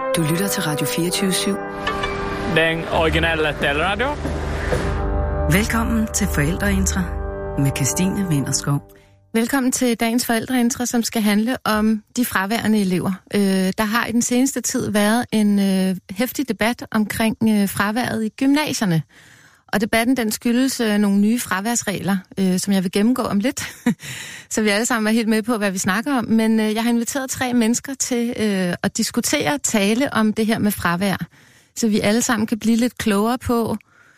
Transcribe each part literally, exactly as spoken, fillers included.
Du lytter til Radio fireogtyve syv. Den originale taleradio. Velkommen til Forældreintra med Kirstine Vinterskov. Velkommen til dagens Forældreintra, som skal handle om de fraværende elever. Øh, der har i den seneste tid været en øh, heftig debat omkring øh, fraværet i gymnasierne. Og debatten den skyldes øh, nogle nye fraværsregler, øh, som jeg vil gennemgå om lidt, så vi alle sammen er helt med på, hvad vi snakker om. Men øh, jeg har inviteret tre mennesker til øh, at diskutere og tale om det her med fravær, så vi alle sammen kan blive lidt klogere på,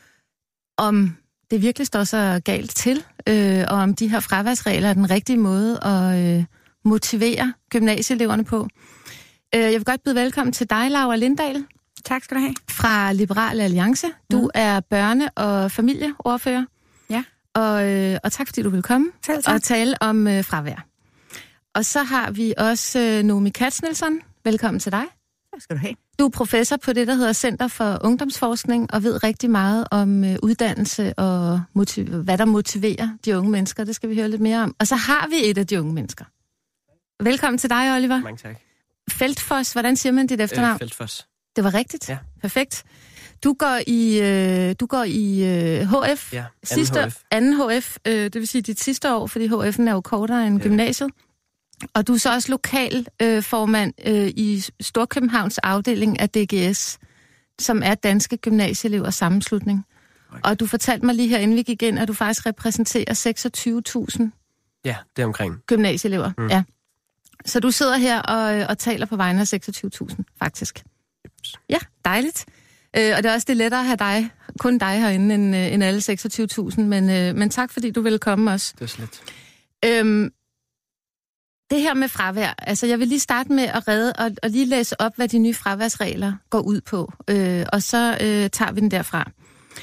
om det virkelig står så galt til, øh, og om de her fraværsregler er den rigtige måde at øh, motivere gymnasieeleverne på. Øh, jeg vil godt byde velkommen til dig, Laura Lindahl. Tak skal du have. Fra Liberal Alliance. Du mm. er børne- og familieordfører. Ja. Og, øh, og tak fordi du vil komme Selv tak. og tale om øh, fravær. Og så har vi også øh, Nomi Katz-Nielsen. Velkommen til dig. Tak skal du have. Du er professor på det, der hedder Center for Ungdomsforskning, og ved rigtig meget om øh, uddannelse og motiv- hvad der motiverer de unge mennesker. Det skal vi høre lidt mere om. Og så har vi et af de unge mennesker. Velkommen til dig, Oliver. Mange tak. Feldtfoss, hvordan siger man dit efternavn? Øh, Feldtfoss. Det var rigtigt? Ja. Perfekt. Du går i, øh, du går i øh, H F. Ja, sidste, H F. anden H F, øh, det vil sige dit sidste år, fordi H F'en er jo kortere end ja. gymnasiet. Og du er så også lokal øh, formand øh, i Storkøbenhavns afdeling af D G S, som er Danske Gymnasieelevers Sammenslutning. Okay. Og du fortalte mig lige her, inden vi gik ind, at du faktisk repræsenterer seksogtyve tusind ja, det er omkring. Gymnasieelever. Mm. Ja. Så du sidder her og, og taler på vegne af seksogtyve tusind, faktisk. Ja, dejligt. Øh, og det er også det lettere at have dig, kun dig herinde, end, øh, end alle seksogtyve tusind. Men, øh, men tak, fordi du ville komme også. Det er slet. Øhm, det her med fravær, altså jeg vil lige starte med at redde og, og lige læse op, hvad de nye fraværsregler går ud på. Øh, og så øh, tager vi den derfra.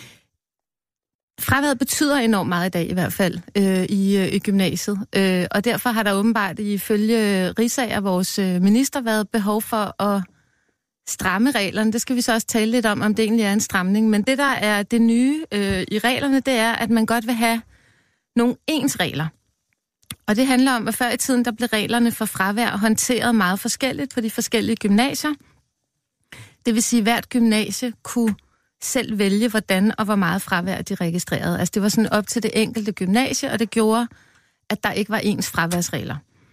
Fraværet betyder enormt meget i dag i hvert fald øh, i, øh, i gymnasiet. Øh, og derfor har der åbenbart ifølge Riisager, vores øh, minister, været behov for at stramme reglerne. Det skal vi så også tale lidt om, om det egentlig er en stramning. Men det, der er det nye øh, i reglerne, det er, at man godt vil have nogle ens regler. Og det handler om, at før i tiden, der blev reglerne for fravær håndteret meget forskelligt på de forskellige gymnasier. Det vil sige, at hvert gymnasie kunne selv vælge, hvordan og hvor meget fravær de registrerede. Altså det var sådan op til det enkelte gymnasie, og det gjorde, at der ikke var ens fraværsregler.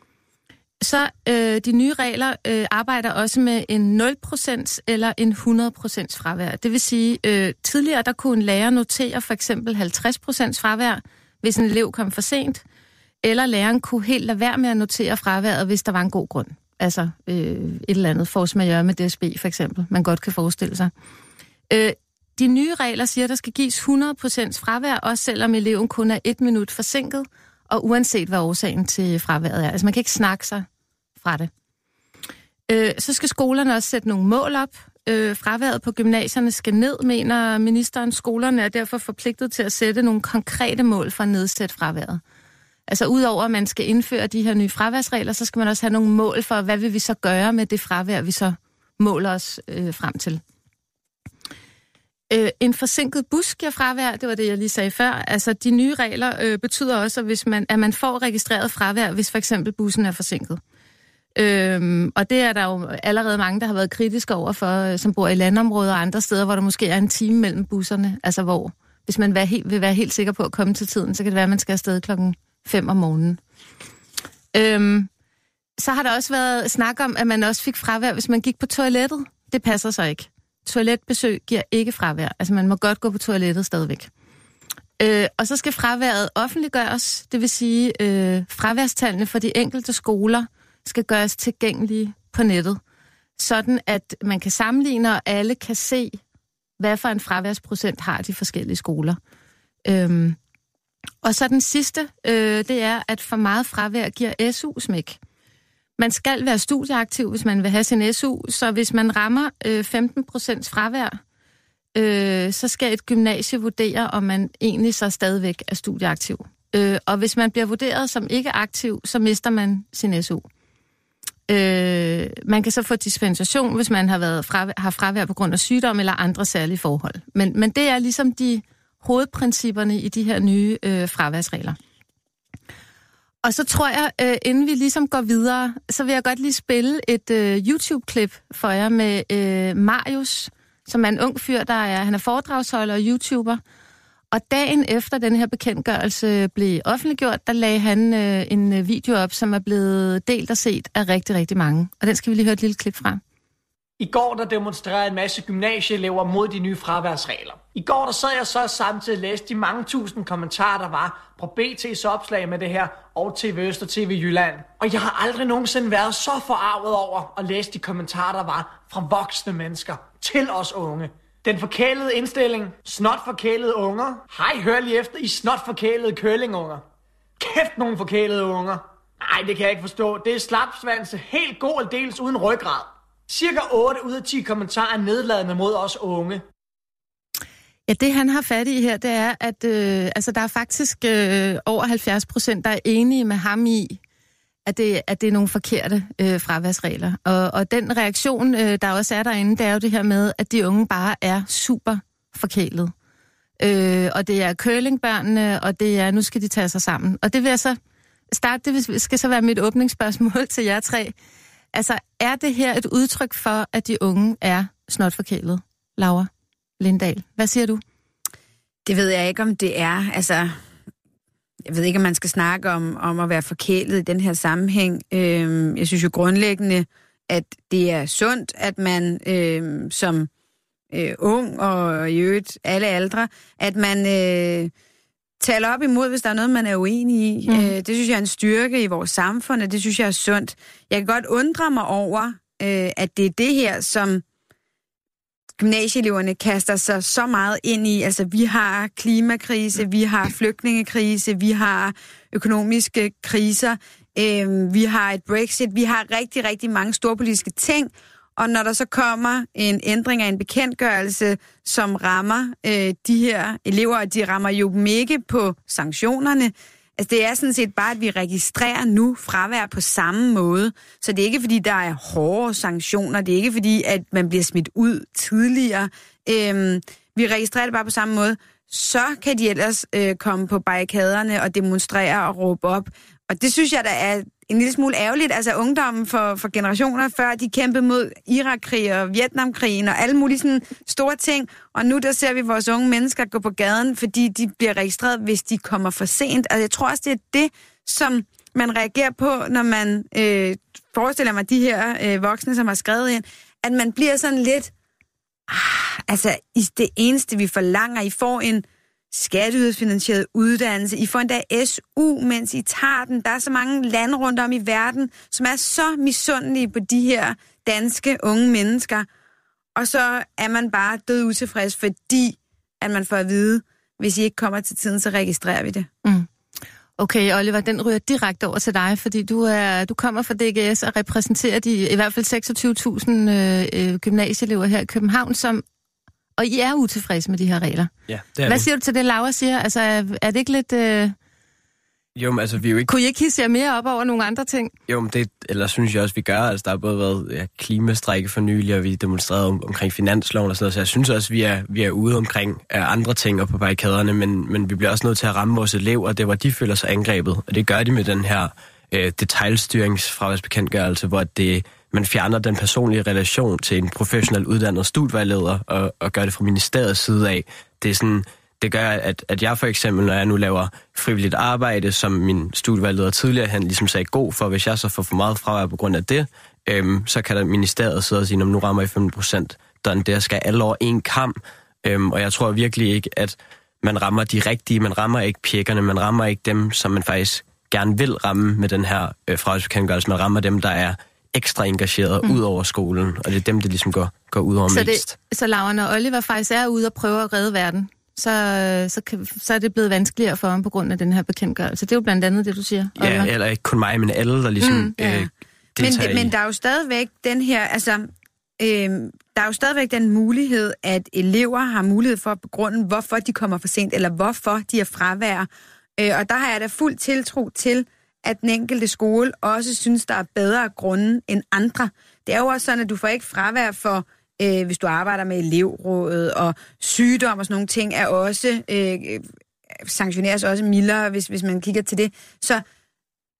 Så øh, de nye regler øh, arbejder også med en nul procent eller en hundrede procent fravær. Det vil sige, øh, tidligere der kunne en lærer notere for eksempel halvtreds procent fravær, hvis en elev kom for sent, eller læreren kunne helt lade være med at notere fraværet, hvis der var en god grund. Altså øh, et eller andet force majeure med D S B for eksempel, man godt kan forestille sig. Øh, de nye regler siger, at der skal gives hundrede procent fravær, også selvom eleven kun er et minut forsinket, og uanset hvad årsagen til fraværet er. Altså man kan ikke snakke sig fra det. Øh, så skal skolerne også sætte nogle mål op. Øh, fraværet på gymnasierne skal ned, mener ministeren. Skolerne er derfor forpligtet til at sætte nogle konkrete mål for at nedsætte fraværet. Altså udover at man skal indføre de her nye fraværsregler, så skal man også have nogle mål for, hvad vil vi så gøre med det fravær, vi så måler os øh, frem til. Øh, en forsinket bus giver fravær, det var det, jeg lige sagde før. Altså de nye regler øh, betyder også, at, hvis man, at man får registreret fravær, hvis for eksempel bussen er forsinket. Øhm, og det er der jo allerede mange, der har været kritiske over for, som bor i landområder og andre steder, hvor der måske er en time mellem busserne. Altså hvor, hvis man vil være helt, vil være helt sikker på at komme til tiden, så kan det være, at man skal afsted klokken fem om morgenen. Øhm, så har der også været snak om, at man også fik fravær, hvis man gik på toilettet. Det passer så ikke. Toiletbesøg giver ikke fravær. Altså man må godt gå på toilettet stadigvæk. Øh, og så skal fraværet offentliggøres. Det vil sige, øh, fraværstallene for de enkelte skoler skal gøres tilgængelige på nettet, sådan at man kan sammenligne, og alle kan se, hvad for en fraværsprocent har de forskellige skoler. Øhm, og så den sidste, øh, det er, at for meget fravær giver S U-smæk. Man skal være studieaktiv, hvis man vil have sin S U, så hvis man rammer øh, femten procent fravær, øh, så skal et gymnasie vurdere, om man egentlig så stadigvæk er studieaktiv. Øh, og hvis man bliver vurderet som ikke aktiv, så mister man sin S U. Øh, man kan så få dispensation, hvis man har, været fravær, har fravær på grund af sygdom eller andre særlige forhold. Men, men det er ligesom de hovedprincipperne i de her nye øh, fraværsregler. Og så tror jeg, øh, inden vi ligesom går videre, så vil jeg godt lige spille et øh, YouTube-klip for jer med øh, Marius, som er en ung fyr, der er, han er foredragsholder og YouTuber. Og dagen efter den her bekendtgørelse blev offentliggjort, der lagde han øh, en video op, som er blevet delt og set af rigtig, rigtig mange. Og den skal vi lige høre et lille klip fra. I går der demonstrerede en masse gymnasieelever mod de nye fraværsregler. I går der sad jeg så samtidig og læste de mange tusind kommentarer, der var på B T's opslag med det her, og T V Øst og T V Jylland. Og jeg har aldrig nogensinde været så forarvet over at læse de kommentarer, der var fra voksne mennesker til os unge. Den forkælede indstilling, snot forkælede unger. Hej, hør lige efter, I snot forkælede kølingunger. Kæft nogle forkælede unger. Nej, det kan jeg ikke forstå. Det er slapsvanse, helt god og dels uden ryggrad. Cirka otte ud af ti kommentarer er nedladende mod os unge. Ja, det han har fat i her, det er, at øh, altså, der er faktisk øh, over halvfjerds procent, der er enige med ham i, at det, at det er nogle forkerte øh, fraværsregler. Og, og den reaktion, øh, der også er derinde, det er jo det her med, at de unge bare er super forkælet. Øh, og det er curlingbørnene, og det er, nu skal de tage sig sammen. Og det vil jeg så starte, det skal så være mit åbningsspørgsmål til jer tre. Altså, er det her et udtryk for, at de unge er snotforkælet? Laura Lindahl, hvad siger du? Det ved jeg ikke, om det er. Altså, jeg ved ikke, om man skal snakke om, om at være forkælet i den her sammenhæng. Øhm, jeg synes jo grundlæggende, at det er sundt, at man øhm, som øh, ung og i øvrigt alle aldre, at man øh, taler op imod, hvis der er noget, man er uenig i. Mm. Øh, det synes jeg er en styrke i vores samfund, og det synes jeg er sundt. Jeg kan godt undre mig over, øh, at det er det her, som gymnasieeleverne kaster sig så meget ind i. Altså, vi har klimakrise, vi har flygtningekrise, vi har økonomiske kriser, øh, vi har et Brexit, vi har rigtig, rigtig mange storpolitiske ting, og når der så kommer en ændring af en bekendtgørelse, som rammer øh, de her elever, og de rammer jo dem ikke på sanktionerne. Altså, det er sådan set bare, at vi registrerer nu fravær på samme måde. Så det er ikke, fordi der er hårde sanktioner. Det er ikke, fordi at man bliver smidt ud tidligere. Øhm, vi registrerer det bare på samme måde. Så kan de ellers øh, komme på barrikaderne og demonstrere og råbe op. Og det synes jeg, der er en lille smule ærgerligt. Altså, ungdommen for, for generationer før, de kæmpede mod Irakkrig og Vietnamkrigen og alle mulige sådan store ting. Og nu der ser vi vores unge mennesker gå på gaden, fordi de bliver registreret, hvis de kommer for sent. Altså, jeg tror også, det er det, som man reagerer på, når man øh, forestiller mig de her øh, voksne, som har skrevet ind, at man bliver sådan lidt, ah, altså, det eneste, vi forlanger, I får en skatteyderfinansieret uddannelse. I får endda S U, mens I tager den. Der er så mange lande rundt om i verden, som er så misundelige på de her danske unge mennesker. Og så er man bare død utilfreds, fordi at man får at vide, hvis I ikke kommer til tiden, så registrerer vi det. Mm. Okay, Oliver, den ryger direkte over til dig, fordi du er du kommer fra D G S og repræsenterer de i hvert fald seksogtyve tusind øh, gymnasieelever her i København, som og I er utilfredse med de her regler. Ja, det er Hvad vi. siger du til det, Laura siger? Altså, er det ikke lidt... Øh... Jo, men altså, vi er jo ikke... Kunne I ikke hisse jer mere op over nogle andre ting? Jo, men det, eller synes jeg også, vi gør. Altså, der har både været ja, klimastrække for nylig, og vi demonstrerede om, omkring finansloven og sådan noget, så jeg synes også, vi er, vi er ude omkring uh, andre ting og på barrikaderne, men, men vi bliver også nødt til at ramme vores elever, og det var, de føler sig angrebet. Og det gør de med den her uh, detailstyringsfraværsbekendtgørelse, hvor det... man fjerner den personlige relation til en professionel uddannet studievejleder og, og gør det fra ministeriets side af. Det er sådan, det gør, at, at jeg for eksempel, når jeg nu laver frivilligt arbejde, som min studievejleder tidligere, han ligesom sagde god for, hvis jeg så får for meget fravær på grund af det, øhm, så kan der ministeriet sidde og sige, nu rammer I femten procent, der skal alle over en kam. Øhm, og jeg tror virkelig ikke, at man rammer de rigtige, man rammer ikke pjekkerne, man rammer ikke dem, som man faktisk gerne vil ramme med den her øh, fraværsbekendtgørelse, man rammer dem, der er ekstra engageret mm. ud over skolen, og det er dem, det ligesom går, går ud over så mest. Det, så Laura, når Oliver faktisk er ude og prøve at redde verden, så, så, kan, så er det blevet vanskeligere for ham på grund af den her bekendtgørelse. Det er jo blandt andet det, du siger, Oliver. Ja, eller ikke kun mig, men alle, der ligesom mm, ja. øh, deltager men, men der er jo stadigvæk den her, altså, øh, der er jo stadigvæk den mulighed, at elever har mulighed for at begrunde, hvorfor de kommer for sent, eller hvorfor de er fravær. Øh, og der har jeg da fuld tiltro til, at den enkelte skole også synes, der er bedre grunde end andre. Det er jo også sådan, at du får ikke fravær for, øh, hvis du arbejder med elevrådet, og sygdom og sådan nogle ting, er også, øh, sanktioneres også mildere, hvis, hvis man kigger til det. Så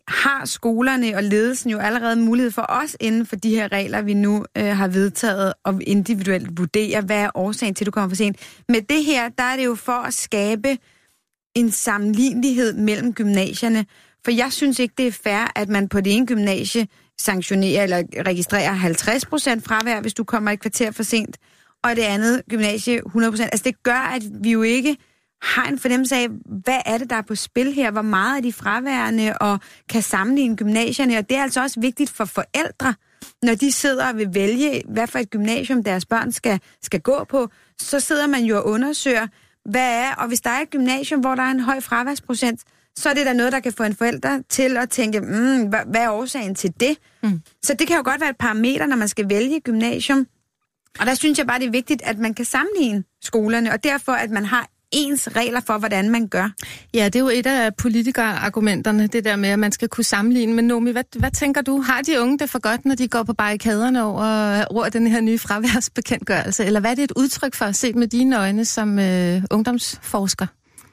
har skolerne og ledelsen jo allerede mulighed for os inden for de her regler, vi nu øh, har vedtaget, og individuelt vurdere, hvad er årsagen til, at du kommer for sent. Med det her, der er det jo for at skabe en sammenlignelighed mellem gymnasierne. For jeg synes ikke, det er fair, at man på det ene gymnasie sanktionerer eller registrerer halvtreds procent fravær, hvis du kommer et kvarter for sent, og det andet gymnasie hundrede procent. Altså det gør, at vi jo ikke har en fornemmelse af, hvad er det, der er på spil her, hvor meget er de fraværende, og kan sammenligne gymnasierne, og det er altså også vigtigt for forældre, når de sidder og vil vælge, hvad for et gymnasium deres børn skal, skal gå på, så sidder man jo og undersøger, hvad er, og hvis der er et gymnasium, hvor der er en høj fraværsprocent, så er det da noget, der kan få en forælder til at tænke, mm, hvad, hvad er årsagen til det? Mm. Så det kan jo godt være et parameter, når man skal vælge gymnasium. Og der synes jeg bare, det er vigtigt, at man kan sammenligne skolerne, og derfor, at man har ens regler for, hvordan man gør. Ja, det er jo et af politikerargumenterne, det der med, at man skal kunne sammenligne. Men Nomi, hvad, hvad tænker du? Har de unge det for godt, når de går på barrikaderne over, over den her nye fraværsbekendtgørelse? Eller hvad er det et udtryk for, set med dine øjne som øh, ungdomsforsker?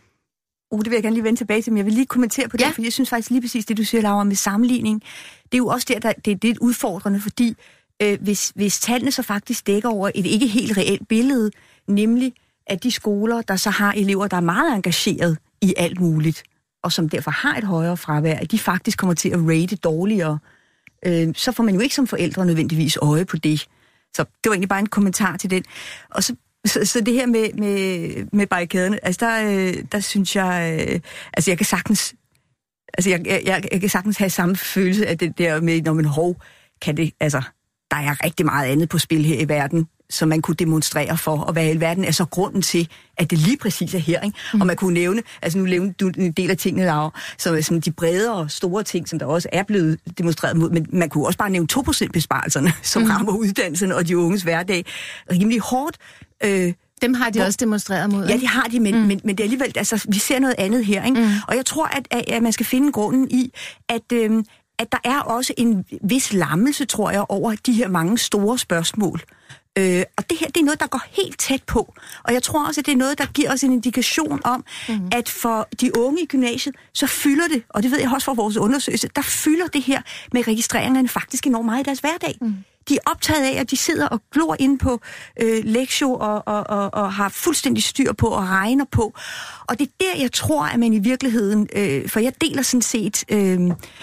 Uh, det vil jeg gerne lige vende tilbage til, men jeg vil lige kommentere på det, ja. For jeg synes faktisk lige præcis det, du siger, Laura, med sammenligning. Det er jo også der, der det er lidt udfordrende, fordi øh, hvis, hvis tallene så faktisk dækker over et ikke helt reelt billede, nemlig at de skoler, der så har elever, der er meget engageret i alt muligt, og som derfor har et højere fravær, at de faktisk kommer til at rate dårligere, øh, så får man jo ikke som forældre nødvendigvis øje på det. Så det var egentlig bare en kommentar til den. Og så Så, så det her med, med, med barrikaderne, altså der, øh, der synes jeg, øh, altså jeg kan sagtens, altså jeg, jeg, jeg kan sagtens have samme følelse af det der med, når man hov, kan det, altså der er rigtig meget andet på spil her i verden, som man kunne demonstrere for, og hvad i verden er så grunden til, at det lige præcis er her, ikke? Mm. Og man kunne nævne, altså nu nævner du en del af tingene, Laura, som, som de bredere og store ting, som der også er blevet demonstreret mod, men man kunne også bare nævne to procent besparelserne, som mm. rammer uddannelsen og de unges hverdag rimelig hårdt. Øh, Dem har de hvor, også demonstreret mod. Ja, de har de, men, mm. men, men det er alligevel, altså vi ser noget andet her, ikke? Mm. Og jeg tror, at, at, at man skal finde grunden i, at, øh, at der er også en vis lammelse, tror jeg, over de her mange store spørgsmål. Øh, og det her, det er noget, der går helt tæt på. Og jeg tror også, at det er noget, der giver os en indikation om, mm. at for de unge i gymnasiet, så fylder det, og det ved jeg også fra vores undersøgelse, der fylder det her med registreringerne faktisk enormt meget i deres hverdag. Mm. De er optaget af, at de sidder og glor inde på øh, lektier og, og, og, og har fuldstændig styr på og regner på. Og det er der, jeg tror, at man i virkeligheden, øh, for jeg deler sådan set øh,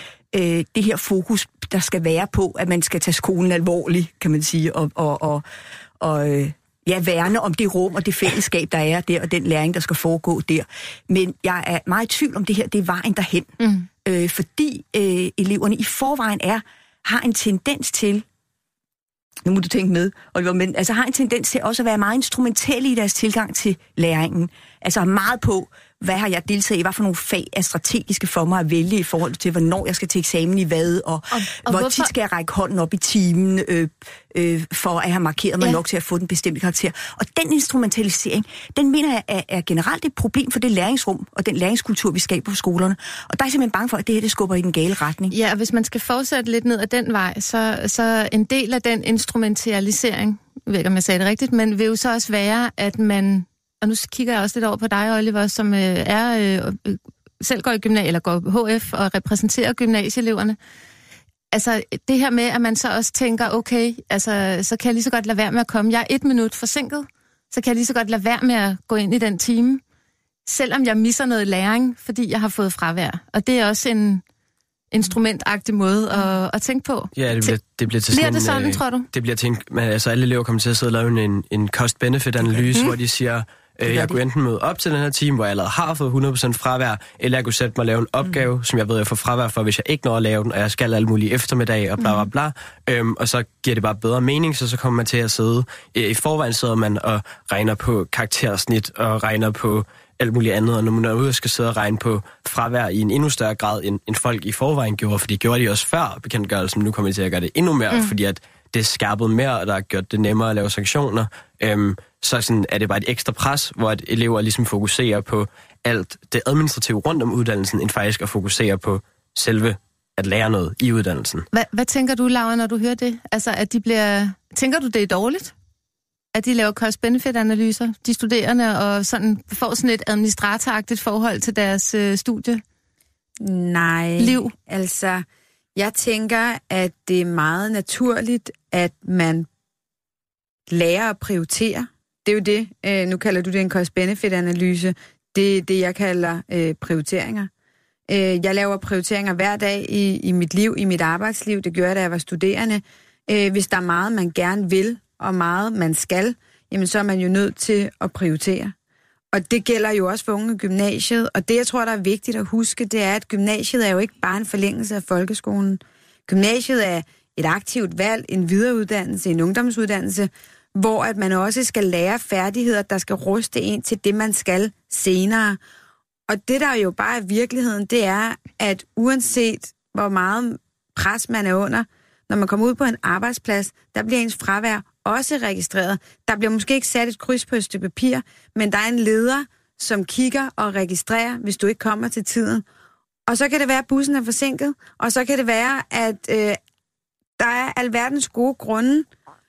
øh, det her fokus, der skal være på, at man skal tage skolen alvorligt, kan man sige, og, og, og, og øh, ja, værne om det rum og det fællesskab, der er der, og den læring, der skal foregå der. Men jeg er meget i tvivl om det her, det er vejen derhen. Mm. Øh, fordi øh, eleverne i forvejen er, har en tendens til, nu må du tænke med, Oliver, men altså har en tendens til også at være meget instrumentelle i deres tilgang til læringen. Altså meget på, hvad har jeg deltaget i, hvad for nogle fag er strategiske for mig at vælge i forhold til, hvornår jeg skal til eksamen i hvad, og, og, og hvor hvorfor? tit skal jeg række hånden op i timen, øh, øh, for at have markeret mig ja. nok til at få den bestemte karakter. Og den instrumentalisering, den mener jeg er, er generelt et problem for det læringsrum og den læringskultur, vi skaber på skolerne. Og der er jeg simpelthen bange for, at det her det skubber i den gale retning. Ja, og hvis man skal fortsætte lidt ned ad den vej, så, så en del af den instrumentalisering, jeg ved ikke, om jeg sagde det rigtigt, men vil jo så også være, at man, og nu kigger jeg også lidt over på dig, Oliver, som øh, er øh, selv går i gymnasiet, eller går H F og repræsenterer gymnasieeleverne. Altså det her med, at man så også tænker, okay, altså så kan jeg lige så godt lade være med at komme. Jeg er et minut forsinket, så kan jeg lige så godt lade være med at gå ind i den time, selvom jeg misser noget læring, fordi jeg har fået fravær. Og det er også en instrumentagtig måde at, at tænke på. Ja, det bliver, det bliver til sådan bliver det sådan, en, tror du? Det bliver til en, altså alle elever kommer til at sidde og lave en, en cost-benefit-analyse, mm. hvor de siger, øh, jeg kunne enten møde op til den her time, hvor jeg allerede har fået hundrede procent fravær, eller jeg kunne sætte mig og lave en opgave, mm. som jeg ved, jeg får fravær for, hvis jeg ikke når at lave den, og jeg skal alle mulige eftermiddag, og bla bla bla. Mm. Øhm, og så giver det bare bedre mening, så så kommer man til at sidde. I forvejen sidder man og regner på karaktersnit, og regner på alt muligt andet, og når man er ude og skal sidde og regne på fravær i en endnu større grad, end, end folk i forvejen gjorde, for de gjorde de også før bekendtgørelsen, men nu kommer de til at gøre det endnu mere, mm. fordi at det er skærpet mere, og der har gjort det nemmere at lave sanktioner. Øhm, så sådan er det bare et ekstra pres, hvor at elever ligesom fokuserer på alt det administrative rundt om uddannelsen, end faktisk at fokusere på selve at lære noget i uddannelsen. Hvad, hvad tænker du, Laura, når du hører det? Altså, at de bliver... Tænker du, det er dårligt? At de laver cost-benefit-analyser, de studerende, og sådan får sådan et administratoragtigt forhold til deres øh, studie? Nej, liv? Altså, jeg tænker, at det er meget naturligt, at man lærer at prioritere. Det er jo det. Øh, nu kalder du det en cost-benefit-analyse. Det er det, jeg kalder øh, prioriteringer. Øh, jeg laver prioriteringer hver dag i, i mit liv, i mit arbejdsliv. Det gør jeg, da jeg var studerende. Øh, hvis der er meget, man gerne vil, og meget, man skal, jamen så er man jo nødt til at prioritere. Og det gælder jo også for unge i gymnasiet. Og det, jeg tror, der er vigtigt at huske, det er, at gymnasiet er jo ikke bare en forlængelse af folkeskolen. Gymnasiet er et aktivt valg, en videreuddannelse, en ungdomsuddannelse, hvor at man også skal lære færdigheder, der skal ruste en til det, man skal senere. Og det, der jo bare er virkeligheden, det er, at uanset hvor meget pres man er under, når man kommer ud på en arbejdsplads, der bliver ens fravær også registreret. Der bliver måske ikke sat et kryds på et stykke papir, men der er en leder, som kigger og registrerer, hvis du ikke kommer til tiden. Og så kan det være, at bussen er forsinket, og så kan det være, at øh, der er alverdens gode grunde,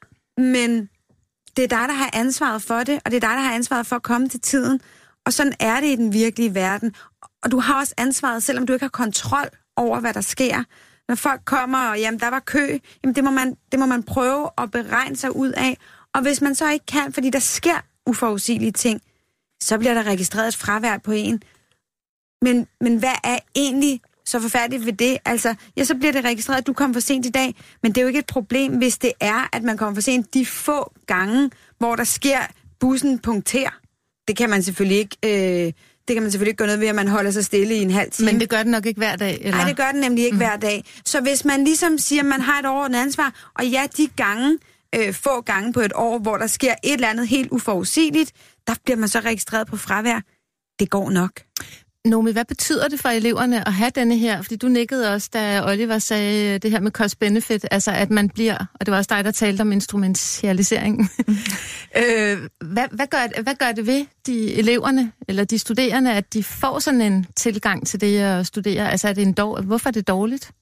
men det er dig, der har ansvaret for det, og det er dig, der har ansvaret for at komme til tiden. Og sådan er det i den virkelige verden. Og du har også ansvaret, selvom du ikke har kontrol over, hvad der sker. Når folk kommer, og jamen, der var kø, jamen, det må man, det må man prøve at beregne sig ud af. Og hvis man så ikke kan, fordi der sker uforudsigelige ting, så bliver der registreret et fravær på en. Men, men hvad er egentlig så forfærdeligt ved det? Altså, ja, så bliver det registreret, at du kom for sent i dag, men det er jo ikke et problem, hvis det er, at man kommer for sent de få gange, hvor der sker bussen punkter. Det kan man selvfølgelig ikke... Øh, Det kan man selvfølgelig ikke gøre noget ved, at man holder sig stille i en halv time. Men det gør den nok ikke hver dag, eller? Nej, det gør den nemlig ikke mm. hver dag. Så hvis man ligesom siger, at man har et overordnet ansvar, og ja, de gange, øh, få gange på et år, hvor der sker et eller andet helt uforudsigeligt, der bliver man så registreret på fravær. Det går nok. Nomi, hvad betyder det for eleverne at have denne her? Fordi du nikkede også, da Oliver sagde det her med cost-benefit, altså at man bliver, og det var også dig, der talte om instrumentaliseringen. øh, hvad, hvad, gør, hvad gør det ved de eleverne, eller de studerende, at de får sådan en tilgang til det at studere? Altså er det en dår, hvorfor er det dårligt?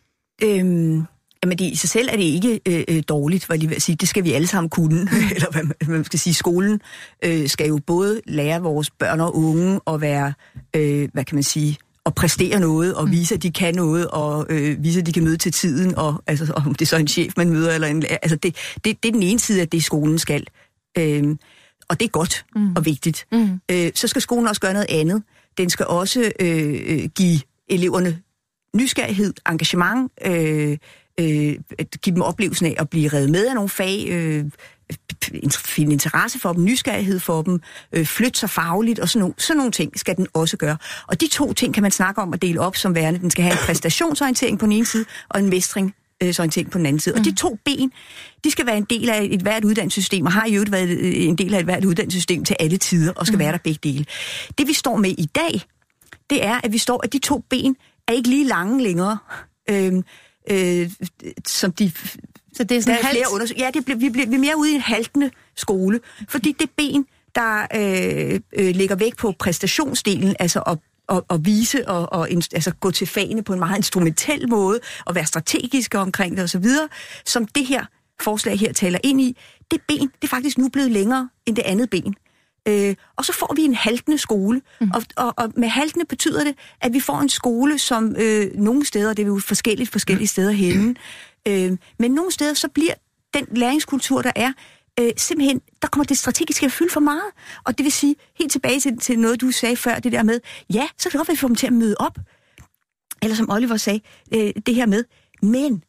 Øhm, jamen det, i sig selv er det ikke øh, dårligt, hvad jeg vil sige. Det skal vi alle sammen kunne. Eller hvad man, man skal sige, skolen øh, skal jo både lære vores børn og unge at være, øh, hvad kan man sige, at præstere noget, og vise, at de kan noget, og øh, vise, at de kan møde til tiden, og altså, om det er så en chef, man møder, eller en altså det, det, det er den ene side af det, skolen skal. Øh, og det er godt mm. og vigtigt. Mm. Øh, så skal skolen også gøre noget andet. Den skal også øh, give eleverne nysgerrighed, engagement, øh, øh, give dem oplevelsen af at blive revet med af nogle fag, øh, finde interesse for dem, nysgerrighed for dem, øh, flytte sig fagligt, og sådan nogle, sådan nogle ting skal den også gøre. Og de to ting kan man snakke om at dele op som værende. Den skal have en præstationsorientering på den ene side, og en mestringsorientering på den anden side. Mm. Og de to ben, de skal være en del af et hvert uddannelsessystem, og har jo været en del af et hvert uddannelsessystem til alle tider, og skal mm. være der begge dele. Det vi står med i dag, det er, at vi står, at de to ben er ikke lige lange længere, øh, øh, som de... Så det er sådan der er flere undersøg- Ja, det bliver, vi bliver vi er mere ude i en haltende skole, fordi det ben, der øh, øh, lægger vægt på præstationsdelen, altså at, at, at vise og, og altså gå til fagene på en meget instrumentel måde, og være strategiske omkring det osv., som det her forslag her taler ind i, det ben, det er faktisk nu blevet længere end det andet ben. Øh, og så får vi en haltende skole, mm. og, og, og med haltende betyder det, at vi får en skole, som øh, nogle steder, det er jo forskelligt forskellige steder henne, øh, men nogle steder, så bliver den læringskultur, der er, øh, simpelthen, der kommer det strategiske at fylde for meget. Og det vil sige, helt tilbage til, til noget, du sagde før, det der med, ja, så kan det godt være, at vi får dem til at møde op. Eller som Oliver sagde, øh, det her med, men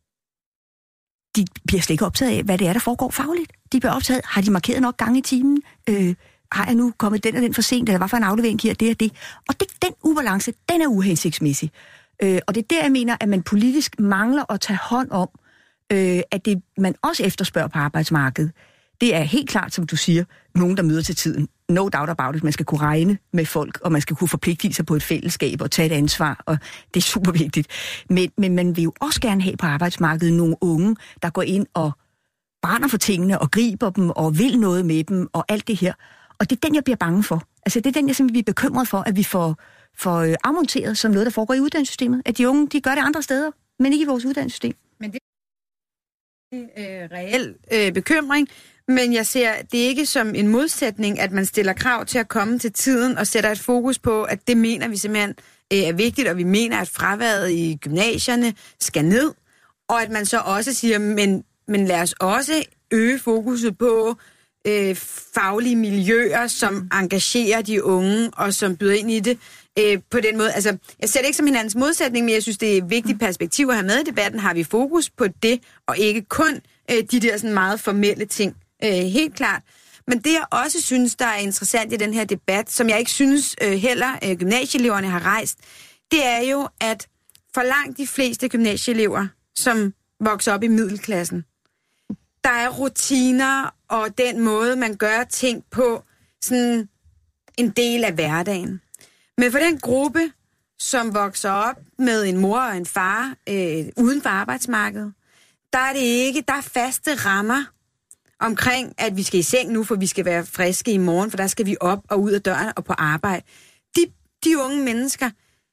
de bliver slet ikke optaget af, hvad det er, der foregår fagligt. De bliver optaget, har de markeret nok gange i timen? Øh, har jeg nu kommet den og den for sent, eller hvad for en aflevering giver det og det? Og det, den ubalance, den er uhensigtsmæssig. Øh, og det er der, jeg mener, at man politisk mangler at tage hånd om, øh, at det man også efterspørger på arbejdsmarkedet. Det er helt klart, som du siger, nogen, der møder til tiden. No doubt about it. Man skal kunne regne med folk, og man skal kunne forpligte sig på et fællesskab og tage et ansvar, og det er super vigtigt. Men, men man vil jo også gerne have på arbejdsmarkedet nogle unge, der går ind og brænder for tingene, og griber dem, og vil noget med dem, og alt det her. Og det er den, jeg bliver bange for. Altså, det er den, jeg simpelthen bliver bekymret for, at vi får, får øh, afmonteret som noget, der foregår i uddannelsessystemet. At de unge, de gør det andre steder, men ikke i vores uddannelsessystem. Men det er en øh, reel øh, bekymring, men jeg ser det ikke som en modsætning, at man stiller krav til at komme til tiden og sætter et fokus på, at det mener vi simpelthen øh, er vigtigt, og vi mener, at fraværet i gymnasierne skal ned, og at man så også siger, men, men lad os også øge fokuset på øh, faglige miljøer, som engagerer de unge, og som byder ind i det øh, på den måde. Altså, jeg ser det ikke som hinandens modsætning, men jeg synes, det er et vigtigt perspektiv at have med i debatten. Har vi fokus på det, og ikke kun øh, de der sådan meget formelle ting. Øh, helt klart. Men det, jeg også synes, der er interessant i den her debat, som jeg ikke synes øh, heller øh, gymnasieeleverne har rejst, det er jo, at for langt de fleste gymnasieelever, som vokser op i middelklassen, der er rutiner og den måde, man gør ting på, sådan en del af hverdagen. Men for den gruppe, som vokser op med en mor og en far øh, uden for arbejdsmarkedet, der er det ikke, der er faste rammer omkring, at vi skal i seng nu, for vi skal være friske i morgen, for der skal vi op og ud af døren og på arbejde. De, de unge mennesker,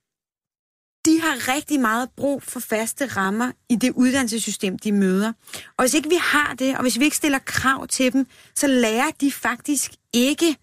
de har rigtig meget brug for faste rammer i det uddannelsessystem, de møder. Og hvis ikke vi har det, og hvis vi ikke stiller krav til dem, så lærer de faktisk ikke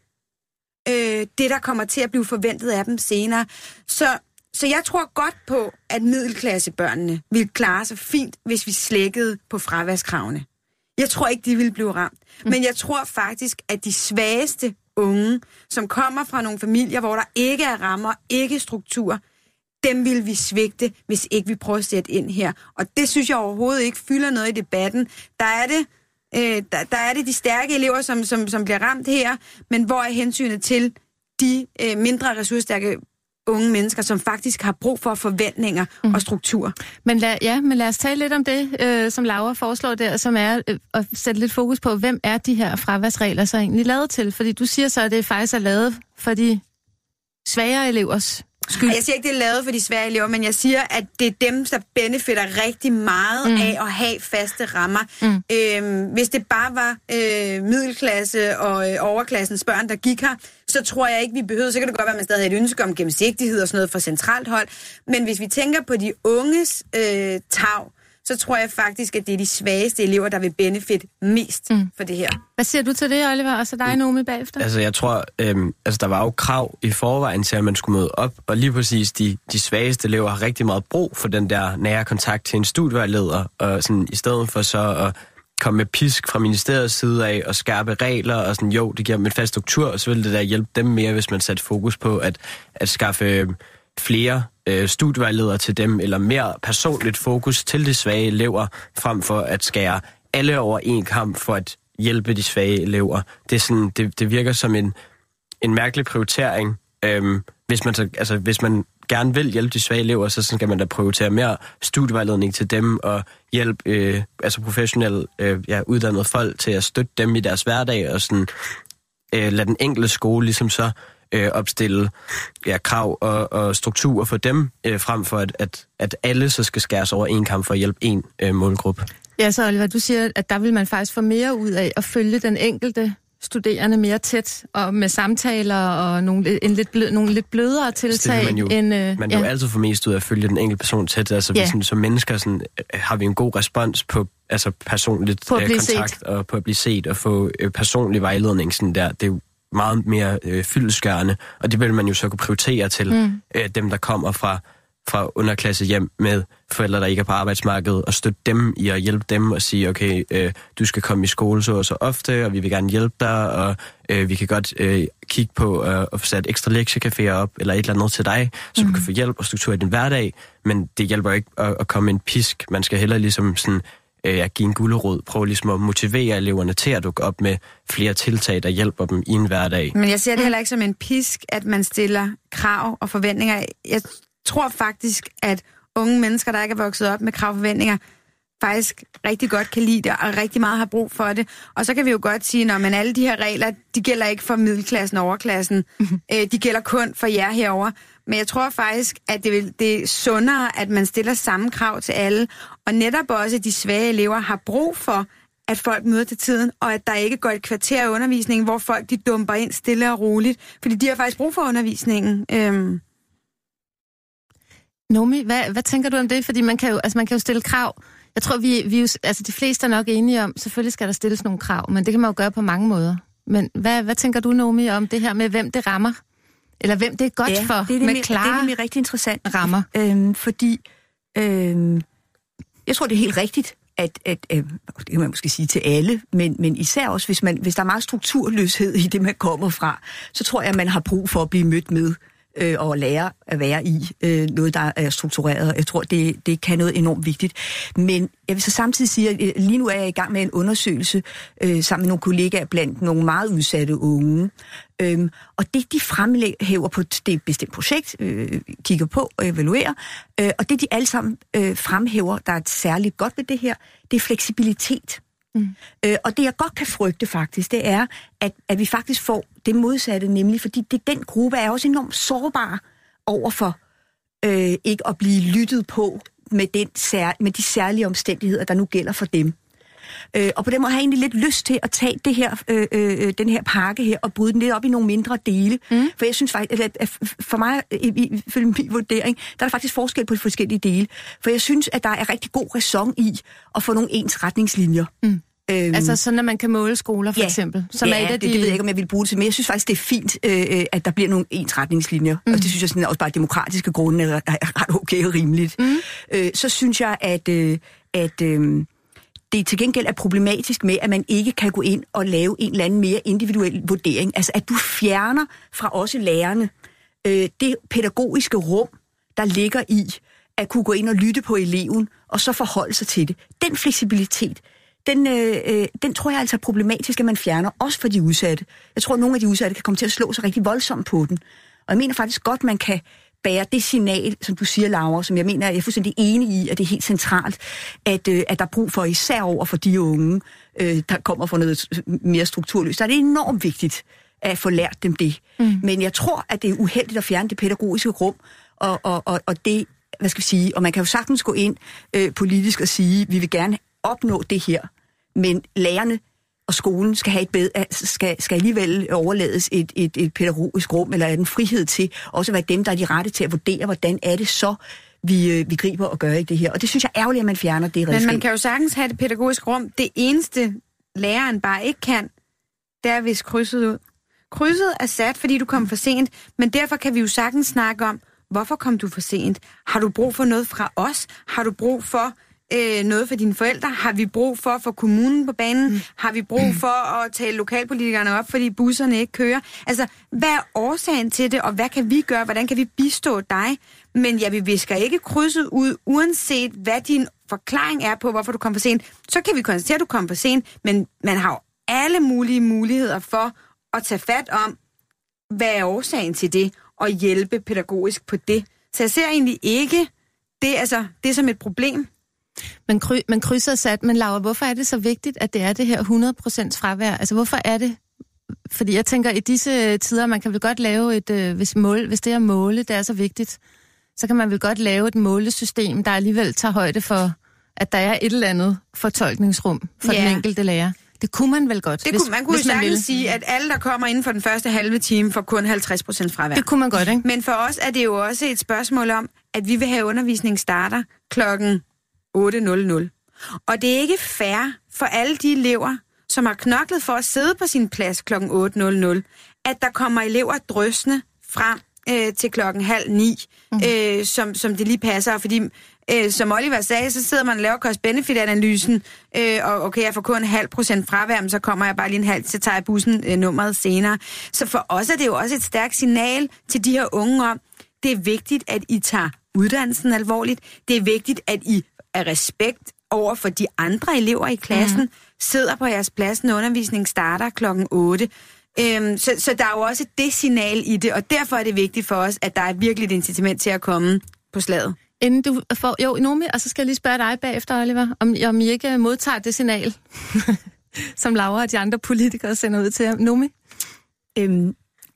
øh, det, der kommer til at blive forventet af dem senere. Så, så jeg tror godt på, at middelklassebørnene vil klare sig fint, hvis vi slækkede på fraværskravene. Jeg tror ikke, de vil blive ramt. Men jeg tror faktisk, at de svageste unge, som kommer fra nogle familier, hvor der ikke er rammer, ikke struktur, dem vil vi svigte, hvis ikke vi prøver at sætte ind her. Og det synes jeg overhovedet ikke fylder noget i debatten. Der er det, øh, der, der er det de stærke elever, som, som, som bliver ramt her, men hvor er hensynet til de øh, mindre ressourcestærke unge mennesker, som faktisk har brug for forventninger mm. og struktur. Men lad, ja, men lad os tale lidt om det, øh, som Laura foreslår der, som er øh, at sætte lidt fokus på, hvem er de her fraværsregler så egentlig lavet til? Fordi du siger så, at det faktisk er lavet for de svagere elevers skyld. Jeg siger ikke, det er lavet for de svage elever, men jeg siger, at det er dem, der benefitter rigtig meget mm. af at have faste rammer. Mm. Øhm, hvis det bare var øh, middelklasse og øh, overklassens børn, der gik her, så tror jeg ikke, vi behøver. Så kan det godt være, at man stadig har et ønske om gennemsigtighed og sådan noget fra centralt hold. Men hvis vi tænker på de unges øh, tag, så tror jeg faktisk, at det er de svageste elever, der vil benefit mest mm. for det her. Hvad siger du til det, Oliver? Og så dig, Nomi, bagefter? Altså, jeg tror, øhm, altså, der var jo krav i forvejen til, at man skulle møde op, og lige præcis de, de svageste elever har rigtig meget brug for den der nære kontakt til en studievejleder, og sådan, i stedet for så at komme med pisk fra ministeriets side af, og skærpe regler, og sådan, jo, det giver dem en fast struktur, og så ville det der hjælpe dem mere, hvis man satte fokus på at, at skaffe øh, flere øh, studievejledere til dem, eller mere personligt fokus til de svage elever, frem for at skære alle over en kamp for at hjælpe de svage elever. Det, er sådan, det, det virker som en, en mærkelig prioritering. Øhm, hvis, man så, altså, hvis man gerne vil hjælpe de svage elever, så skal man da prioritere mere studievejledning til dem, og hjælpe øh, altså professionelle øh, ja, uddannede folk til at støtte dem i deres hverdag, og sådan, øh, lade den enkelte skole ligesom så øh, opstille ja, krav og, og strukturer for dem, øh, frem for at, at, at alle så skal skæres over en kamp for at hjælpe en øh, målgruppe. Ja, så Oliver, du siger, at der vil man faktisk få mere ud af at følge den enkelte studerende mere tæt, og med samtaler og nogle, en lidt, blød, nogle lidt blødere tiltag. Man jo, end, øh, man ja. jo altid få mest ud af at følge den enkelte person tæt. Altså, ja. vi, sådan, som mennesker sådan, har vi en god respons på altså, personligt på øh, kontakt, set. Og på at blive set, og få øh, personlig vejledning. Sådan der. Det er jo meget mere øh, fyldestgørende, og det vil man jo så kunne prioritere til mm. øh, dem, der kommer fra fra underklasse hjem med forældre, der ikke er på arbejdsmarkedet, og støtte dem i at hjælpe dem og sige, okay, øh, du skal komme i skole så og så ofte, og vi vil gerne hjælpe dig, og øh, vi kan godt øh, kigge på øh, at få sat ekstra lektiecaféer op, eller et eller andet til dig, så mm. du kan få hjælp og struktur i din hverdag, men det hjælper ikke at, at komme en pisk. Man skal heller ligesom sådan, øh, give en gulerod, prøve ligesom at motivere eleverne til at dukke op med flere tiltag, der hjælper dem i en hverdag. Men jeg ser det heller ikke som en pisk, at man stiller krav og forventninger. Jeg tror faktisk, at unge mennesker, der ikke er vokset op med krav og forventninger, faktisk rigtig godt kan lide det, og rigtig meget har brug for det. Og så kan vi jo godt sige, at alle de her regler, de gælder ikke for middelklassen og overklassen. Mm-hmm. De gælder kun for jer herover. Men jeg tror faktisk, at det, vil, det er sundere, at man stiller samme krav til alle. Og netop også, at de svage elever har brug for, at folk møder til tiden, og at der ikke går et kvarter af undervisningen, hvor folk de dumper ind stille og roligt. Fordi de har faktisk brug for undervisningen. Øhm Nomi, hvad, hvad tænker du om det? Fordi man kan jo, altså man kan jo stille krav. Jeg tror, vi, vi jo, altså de fleste er nok enige om, selvfølgelig skal der stilles nogle krav, men det kan man jo gøre på mange måder. Men hvad, hvad tænker du, Nomi, om det her med, hvem det rammer? Eller hvem det er godt ja, for, det er det med med, klare det er nemlig rigtig interessant. rammer. Øhm, fordi øhm, jeg tror, det er helt rigtigt, at, at øh, det kan man måske sige til alle, men, men især også, hvis, man, hvis der er meget strukturløshed i det, man kommer fra, så tror jeg, at man har brug for at blive mødt med øh, og lære at være i øh, noget, der er struktureret. Jeg tror, det, det kan noget enormt vigtigt. Men jeg vil så samtidig sige, at lige nu er jeg i gang med en undersøgelse øh, sammen med nogle kollegaer blandt nogle meget udsatte unge. Øhm, og det, de fremhæver på det bestemt projekt, øh, kigger på og evaluerer, øh, og det, de alle sammen øh, fremhæver, der er særligt godt ved det her, det er fleksibilitet. Mm. Øh, og det, jeg godt kan frygte faktisk, det er, at, at vi faktisk får det modsatte, nemlig fordi det, den gruppe er også enormt sårbar overfor øh, ikke at blive lyttet på med, den sær, med de særlige omstændigheder, der nu gælder for dem. Øh, og på den måde har jeg egentlig lidt lyst til at tage det her, øh, øh, den her pakke her og bryde den lidt op i nogle mindre dele. Mm. For jeg synes faktisk, at, at for mig, ifølge min vurdering, der er der faktisk forskel på de forskellige dele. For jeg synes, at der er rigtig god ræson i at få nogle ens retningslinjer. Mm. Øhm, altså sådan, at man kan måle skoler, for ja, eksempel. Som ja, er et af de... det, det ved jeg ikke, om jeg vil bruge det til, men jeg synes faktisk, det er fint, øh, at der bliver nogle ens retningslinjer. Mm. Og det synes jeg sådan, også bare demokratiske grunde er, er ret okay og rimeligt. Mm. Øh, så synes jeg, at, øh, at øh, det til gengæld er problematisk med, at man ikke kan gå ind og lave en eller anden mere individuel vurdering. Altså, at du fjerner fra også lærerne øh, det pædagogiske rum, der ligger i at kunne gå ind og lytte på eleven, og så forholde sig til det. Den fleksibilitet, Den, øh, den tror jeg altså er problematisk, at man fjerner, også for de udsatte. Jeg tror, at nogle af de udsatte kan komme til at slå sig rigtig voldsomt på den. Og jeg mener faktisk godt, man kan bære det signal, som du siger, Laura, som jeg mener, jeg er fuldstændig enig i, at det er helt centralt, at, øh, at der er brug for, især over for de unge, øh, der kommer fra noget mere strukturløst. Så er det enormt vigtigt at få lært dem det. Mm. Men jeg tror, at det er uheldigt at fjerne det pædagogiske rum, og, og, og, og det, hvad skal vi sige, og man kan jo sagtens gå ind øh, politisk og sige, vi vil gerne opnå det her, men lærerne og skolen skal have et bedre, skal, skal alligevel overlades et, et, et pædagogisk rum, eller en frihed til også at være dem, der er de rette til at vurdere, hvordan er det så, vi, vi griber og gør i det her. Og det synes jeg er ærgerligt, at man fjerner det redskab. Men man kan jo sagtens have det pædagogiske rum. Det eneste, læreren bare ikke kan, det er vist krydset ud. Krydset er sat, fordi du kom for sent, men derfor kan vi jo sagtens snakke om, hvorfor kom du for sent? Har du brug for noget fra os? Har du brug for øh, noget for dine forældre? Har vi brug for at få kommunen på banen? Mm. Har vi brug for at tale lokalpolitikerne op, fordi busserne ikke kører? Altså, hvad er årsagen til det, og hvad kan vi gøre? Hvordan kan vi bistå dig? Men ja, vi visker ikke krydset ud, uanset hvad din forklaring er på, hvorfor du kom for sent. Så kan vi konstatere, at du kom for sent, men man har jo alle mulige muligheder for at tage fat om, hvad er årsagen til det, og hjælpe pædagogisk på det. Så jeg ser egentlig ikke det, altså, det som et problem. Men, kry, men krydset er sat, men Laura, hvorfor er det så vigtigt, at det er det her hundrede procent fravær? Altså, hvorfor er det? Fordi jeg tænker, i disse tider, man kan vel godt lave et, øh, hvis, mål, hvis det at måle, det er så vigtigt, så kan man vel godt lave et målesystem, der alligevel tager højde for, at der er et eller andet fortolkningsrum for yeah. den enkelte lærer. Det kunne man vel godt. Det hvis, kunne, man kunne jo sagtens sige, at alle, der kommer inden for den første halve time, får kun halvtreds procent fravær. Det kunne man godt, ikke? Men for os er det jo også et spørgsmål om, at vi vil have undervisning starter klokken otte nul nul. Og det er ikke fair for alle de elever, som har knoklet for at sidde på sin plads klokken otte nul nul, at der kommer elever drøsende frem øh, til klokken halv ni, mm. øh, som, som det lige passer, fordi Øh, som Oliver sagde, så sidder man og laver cost-benefit-analysen, øh, og okay, jeg får kun en halv procent fravær, men så kommer jeg bare lige en halv, så tager jeg bussen øh, nummeret senere. Så for os er det jo også et stærkt signal til de her unge om, det er vigtigt, at I tager uddannelsen alvorligt. Det er vigtigt, at I er respekt over for de andre elever i klassen, mm. sidder på jeres plads, når undervisningen starter klokken otte. Øhm, så, så der er jo også det signal i det, og derfor er det vigtigt for os, at der er virkelig et incitament til at komme på slaget. Inden du får... Jo, Nomi, og så skal jeg lige spørge dig bagefter, Oliver, om, om I ikke modtager det signal, som Laura og de andre politikere sender ud til jer. Nomi? Øhm,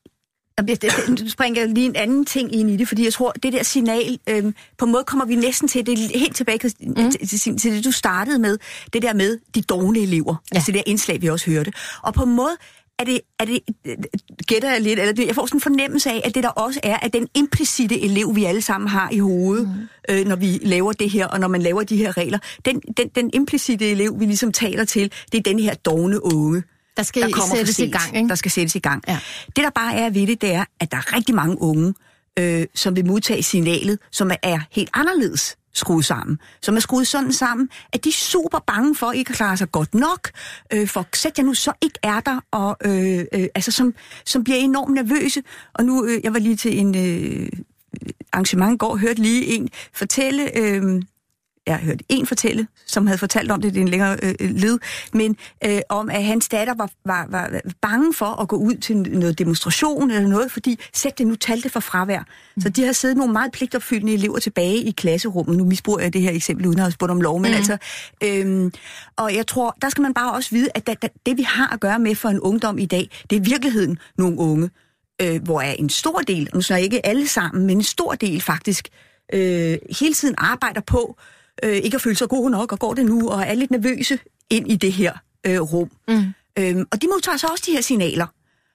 nu springer jeg lige en anden ting ind i det, fordi jeg tror, det der signal, øhm, på en måde kommer vi næsten til det, helt tilbage mm. til, til, til det, du startede med, det der med de dovne elever, ja. Altså det der indslag, vi også hørte. Og på en måde er det, er det gætter jeg lidt, eller jeg får sådan en fornemmelse af, at det der også er, at den implicite elev, vi alle sammen har i hovedet, mm. øh, når vi laver det her, og når man laver de her regler, den, den, den implicite elev, vi ligesom taler til, det er den her dovne unge, der, skal der kommer sættes i gang, ikke? Der skal sættes i gang. Ja. Det, der bare er ved det, det er, at der er rigtig mange unge, øh, som vil modtage signalet, som er helt anderledes skruet sammen. Som er skruet sådan sammen, at de er super bange for ikke at klare sig godt nok, øh, for sæt jeg nu så ikke er der, og øh, øh, altså som, som bliver enormt nervøse. Og nu, øh, jeg var lige til en øh, arrangement i går, hørte lige en fortælle... Øh, Jeg har hørt en fortælle, som havde fortalt om det, det er en længere øh, led, men øh, om, at hans datter var, var, var bange for at gå ud til noget demonstration eller noget, fordi sæt det nu talte for fravær. Mm. Så de har siddet nogle meget pligtopfyldende elever tilbage i klasserummet. Nu misbruger jeg det her eksempel, uden at have spurgt om lov, men mm. altså... Øh, og jeg tror, der skal man bare også vide, at da, da, det vi har at gøre med for en ungdom i dag, det er i virkeligheden nogle unge, øh, hvor er en stor del, nu så ikke alle sammen, men en stor del faktisk, øh, hele tiden arbejder på, Øh, ikke at føle sig gode nok, og går det nu, og er lidt nervøse ind i det her øh, rum. Mm. Øhm, og de modtager så også de her signaler.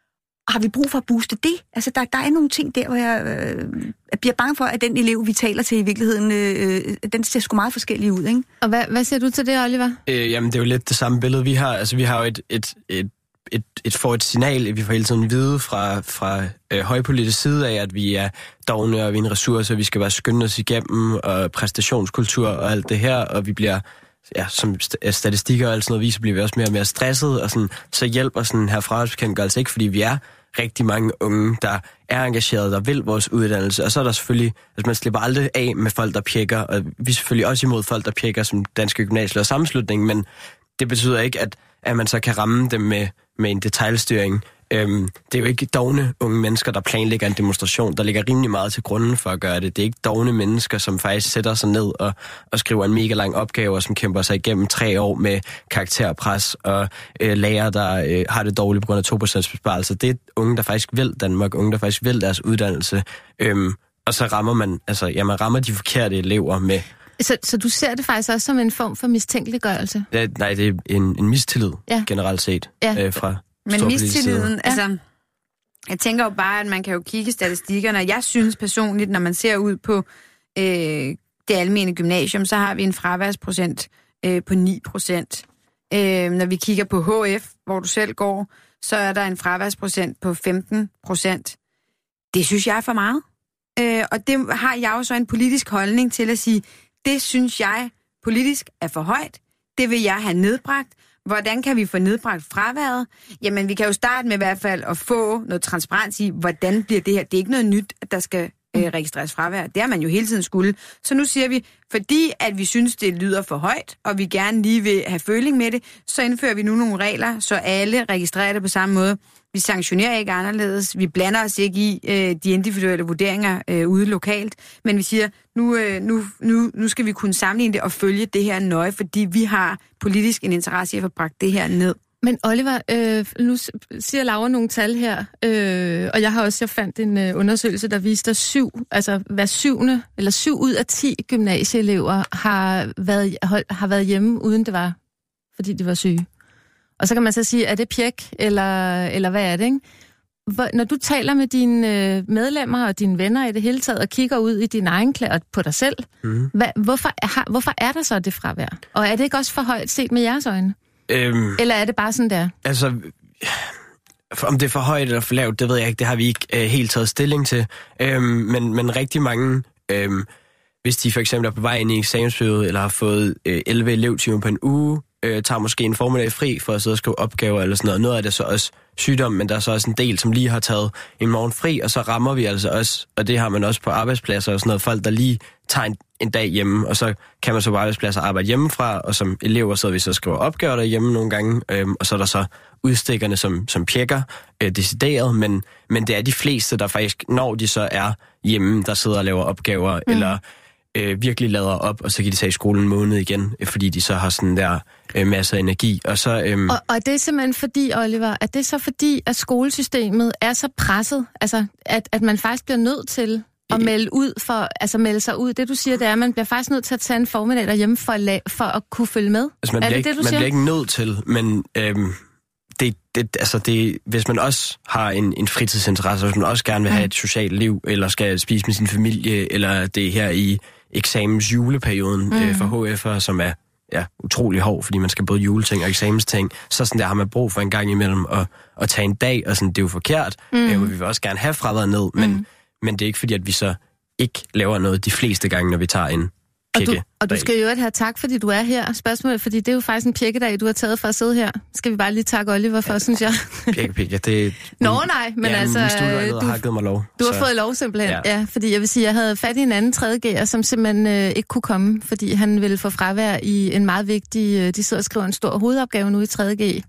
Og har vi brug for at booste det? Altså, der, der er nogle ting der, hvor jeg, øh, jeg bliver bange for, at den elev, vi taler til i virkeligheden, øh, den ser sgu meget forskellig ud, ikke? Og hvad, hvad siger du til det, Oliver? Øh, jamen, det er jo lidt det samme billede, vi har. Altså, vi har jo et... et, et Et, et, får et signal, vi får hele tiden vide fra, fra øh, højpolitisk side af, at vi er dovne, og vi er en ressource, og vi skal bare skynde os igennem, og præstationskultur og alt det her, og vi bliver, ja, som st- statistikker og alt sådan noget viser, bliver vi også mere og mere stresset, og sådan, så hjælper sådan her fraværsbekendtgørelse ikke, fordi vi er rigtig mange unge, der er engagerede, der vil vores uddannelse, og så er der selvfølgelig, altså man slipper aldrig af med folk, der pjekker, og vi er selvfølgelig også imod folk, der pjekker som Danske Gymnasier og Sammenslutning, men det betyder ikke, at, at man så kan ramme dem med med en detailstyring. Øhm, det er jo ikke dovne unge mennesker, der planlægger en demonstration. Der ligger rimelig meget til grunden for at gøre det. Det er ikke dovne mennesker, som faktisk sætter sig ned og, og skriver en mega lang opgave, og som kæmper sig igennem tre år med karakterpres og øh, lærere, der øh, har det dårligt på grund af to procent besparelser. Det er unge, der faktisk vil Danmark, unge, der faktisk vil deres uddannelse. Øhm, og så rammer man, altså, ja, man rammer de forkerte elever med... Så, så du ser det faktisk også som en form for mistænkeliggørelse? Ja, nej, det er en, en mistillid, ja. Generelt set. Ja. Øh, fra Men mistilliden, altså... Jeg tænker jo bare, at man kan jo kigge statistikkerne. Jeg synes personligt, når man ser ud på øh, det almene gymnasium, så har vi en fraværsprocent øh, på ni procent. Øh, når vi kigger på H F, hvor du selv går, så er der en fraværsprocent på femten procent. Det synes jeg er for meget. Øh, og det har jeg jo så en politisk holdning til at sige, det synes jeg politisk er for højt. Det vil jeg have nedbragt. Hvordan kan vi få nedbragt fraværet? Jamen, vi kan jo starte med i hvert fald at få noget transparens i, hvordan bliver det her. Det er ikke noget nyt, at der skal øh, registreres fravær. Det har man jo hele tiden skulle. Så nu siger vi, fordi at vi synes, det lyder for højt, og vi gerne lige vil have føling med det, så indfører vi nu nogle regler, så alle registrerer det på samme måde. Vi sanktionerer ikke anderledes. Vi blander os ikke i øh, de individuelle vurderinger øh, ude lokalt. Men vi siger, nu, øh, nu, nu, nu skal vi kunne sammenligne det og følge det her nøje, fordi vi har politisk en interesse i at få bragt det her ned. Men Oliver, øh, nu siger Laura nogle tal her, øh, og jeg har også jeg fandt en øh, undersøgelse, der viste, at syv, altså hver syvende, eller syv ud af ti gymnasieelever har været, har været hjemme, uden det var, fordi de var syge. Og så kan man så sige, er det pjek, eller, eller hvad er det, ikke? Hvor, når du taler med dine øh, medlemmer og dine venner i det hele taget, og kigger ud i din egen klæder på dig selv, mm. hvad, hvorfor, er, hvorfor er der så det fravær? Og er det ikke også for højt set med jeres øjne? Øhm, eller er det bare sådan der? Altså, om det er for højt eller for lavt, det ved jeg ikke. Det har vi ikke øh, helt taget stilling til. Øhm, men, men rigtig mange, øhm, hvis de for eksempel er på vej ind i eksamensperioden, eller har fået øh, elleve elevtimer på en uge, øh, tager måske en formiddag fri for at sidde og skrive opgaver eller sådan noget. Noget af det så også sygdom, men der er så også en del, som lige har taget en morgen fri, og så rammer vi altså også, og det har man også på arbejdspladser og sådan noget, folk der lige tager en, en dag hjemme, og så kan man så på arbejdspladser arbejde hjemmefra, og som elever så vi så skriver opgaver derhjemme nogle gange, øhm, og så er der så udstikkerne, som, som pjekker øh, decideret, men, men det er de fleste, der faktisk, når de så er hjemme, der sidder og laver opgaver, mm. eller øh, virkelig lader op, og så kan de tage i skolen en måned igen, øh, fordi de så har sådan der øh, masser af energi. Og, så, øhm... og, og er det simpelthen fordi, Oliver, er det så fordi, at skolesystemet er så presset, altså at, at man faktisk bliver nødt til at melde ud for, altså melde sig ud. Det du siger, det er, at man bliver faktisk nødt til at tage en formiddag derhjemme for at, la- for at kunne følge med. Altså, man er bliver det ikke, det, du man siger? bliver ikke nødt til, men øhm, det, det, altså det, hvis man også har en, en fritidsinteresse, hvis man også gerne vil have et socialt liv, eller skal spise med sin familie, eller det er her i eksamens juleperioden mm. øh, for H F'ere, som er ja, utrolig hård, fordi man skal både juleting og eksamensting. Så sådan der har man brug for en gang imellem at, at tage en dag, og sådan, det er jo forkert. Mm. Øh, vi vil også gerne have fraværet ned, men, mm. men det er ikke fordi, at vi så ikke laver noget de fleste gange, når vi tager en Og du, og du skal jo have tak, fordi du er her. Spørgsmålet, fordi det er jo faktisk en pjekkedag, du har taget for at sidde her. Skal vi bare lige takke Oliver for, ja, synes jeg. Pjekke, pjekke, det... Nå nej, men ja, altså... Du har givet mig lov. Du har så... fået lov simpelthen, ja. ja. Fordi jeg vil sige, jeg havde fat i en anden tredje G'er, som simpelthen øh, ikke kunne komme, fordi han ville få fravær i en meget vigtig... Øh, de sidder og skriver en stor hovedopgave nu i tredje G.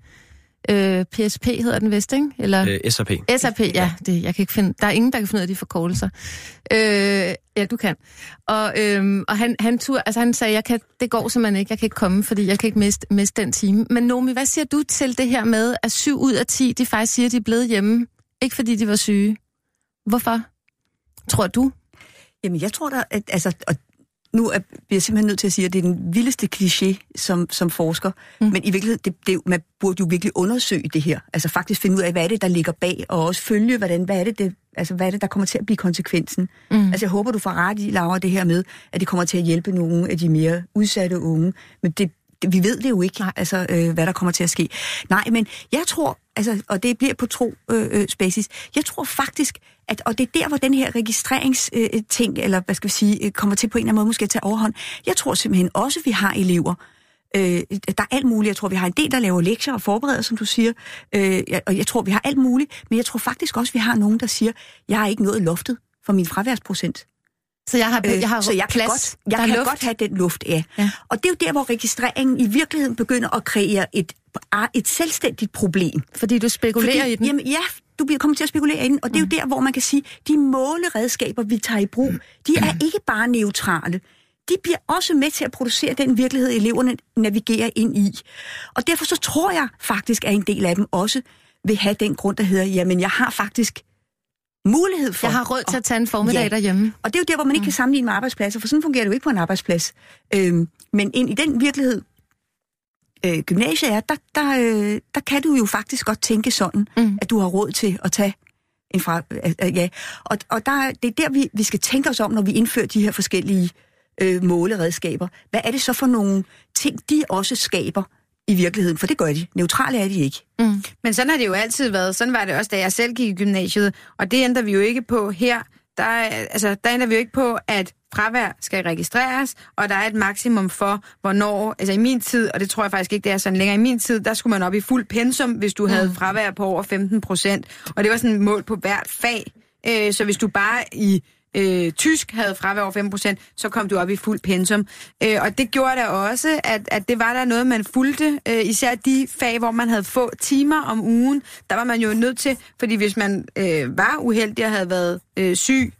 Øh, P S P hedder den vist, ikke? Eller... Øh, S A P. S A P, ja. Det, jeg kan ikke finde... Der er ingen, der kan finde ud af de forkortelser. Øh, ja, du kan. Og, øh, og han, han, tur, altså han sagde, jeg kan, det går simpelthen ikke, jeg kan ikke komme, fordi jeg kan ikke miste, miste den time. Men Nomi, hvad siger du til det her med, at syv ud af ti, de faktisk siger, at de er blevet hjemme? Ikke fordi de var syge. Hvorfor? Tror du? Jamen, jeg tror da, at... Altså, og nu er jeg simpelthen nødt til at sige, at det er den vildeste kliché som, som forsker. Mm. Men i virkeligheden, det, det, man burde jo virkelig undersøge det her. Altså faktisk finde ud af, hvad er det, der ligger bag, og også følge, hvordan, hvad, er det, det, altså, hvad er det, der kommer til at blive konsekvensen. Mm. Altså jeg håber, du får ret i, Laura, det her med, at det kommer til at hjælpe nogle af de mere udsatte unge. Men det, det, vi ved det jo ikke, altså, øh, hvad der kommer til at ske. Nej, men jeg tror, altså, og det bliver på tro øh, øh, basis, jeg tror faktisk, at, og det er der, hvor den her registreringsting, øh, eller hvad skal vi sige, kommer til på en eller anden måde måske at tage overhånd. Jeg tror simpelthen også, at vi har elever. Øh, der er alt muligt. Jeg tror, vi har en del, der laver lektier og forbereder, som du siger. Øh, og jeg tror, vi har alt muligt. Men jeg tror faktisk også, vi har nogen, der siger, jeg har ikke nået loftet for min fraværsprocent. Så jeg har, jeg har så jeg plads, kan, godt, jeg kan luft. godt have den luft, ja. ja. Og det er jo der, hvor registreringen i virkeligheden begynder at kreere et, et selvstændigt problem. Fordi du spekulerer Fordi, i den? Jamen, ja, du bliver kommet til at spekulere i den. Og det er mm. jo der, hvor man kan sige, de måleredskaber, vi tager i brug, de er ikke bare neutrale. De bliver også med til at producere den virkelighed, eleverne navigerer ind i. Og derfor så tror jeg faktisk, at en del af dem også vil have den grund, der hedder, jamen, jeg har faktisk mulighed for... Jeg har råd til at tage en formiddag ja. derhjemme. Og det er jo der, hvor man ikke kan sammenligne med arbejdspladser, for sådan fungerer det jo ikke på en arbejdsplads. Øhm, men ind i den virkelighed, øh, gymnasiet er, der, der, øh, der kan du jo faktisk godt tænke sådan, mm. at du har råd til at tage en fra... Øh, øh, ja. Og, og der, det er der, vi, vi skal tænke os om, når vi indfører de her forskellige øh, måleredskaber. Hvad er det så for nogle ting, de også skaber i virkeligheden? For det gør de. Neutrale er de ikke. Mm. Men sådan har det jo altid været. Sådan var det også, da jeg selv gik i gymnasiet. Og det ændrer vi jo ikke på her. Der, altså, der ændrer vi jo ikke på, at fravær skal registreres, og der er et maksimum for, hvornår... Altså i min tid, og det tror jeg faktisk ikke, det er sådan længere, i min tid, der skulle man op i fuld pensum, hvis du mm. havde fravær på over femten procent. Og det var sådan et mål på hvert fag. Øh, så hvis du bare i... Øh, tysk havde fravær over fem procent, så kom du op i fuld pensum. Øh, og det gjorde da også, at, at det var der noget, man fulgte. Øh, især de fag, hvor man havde få timer om ugen, der var man jo nødt til, fordi hvis man øh, var uheldig og havde været øh, syg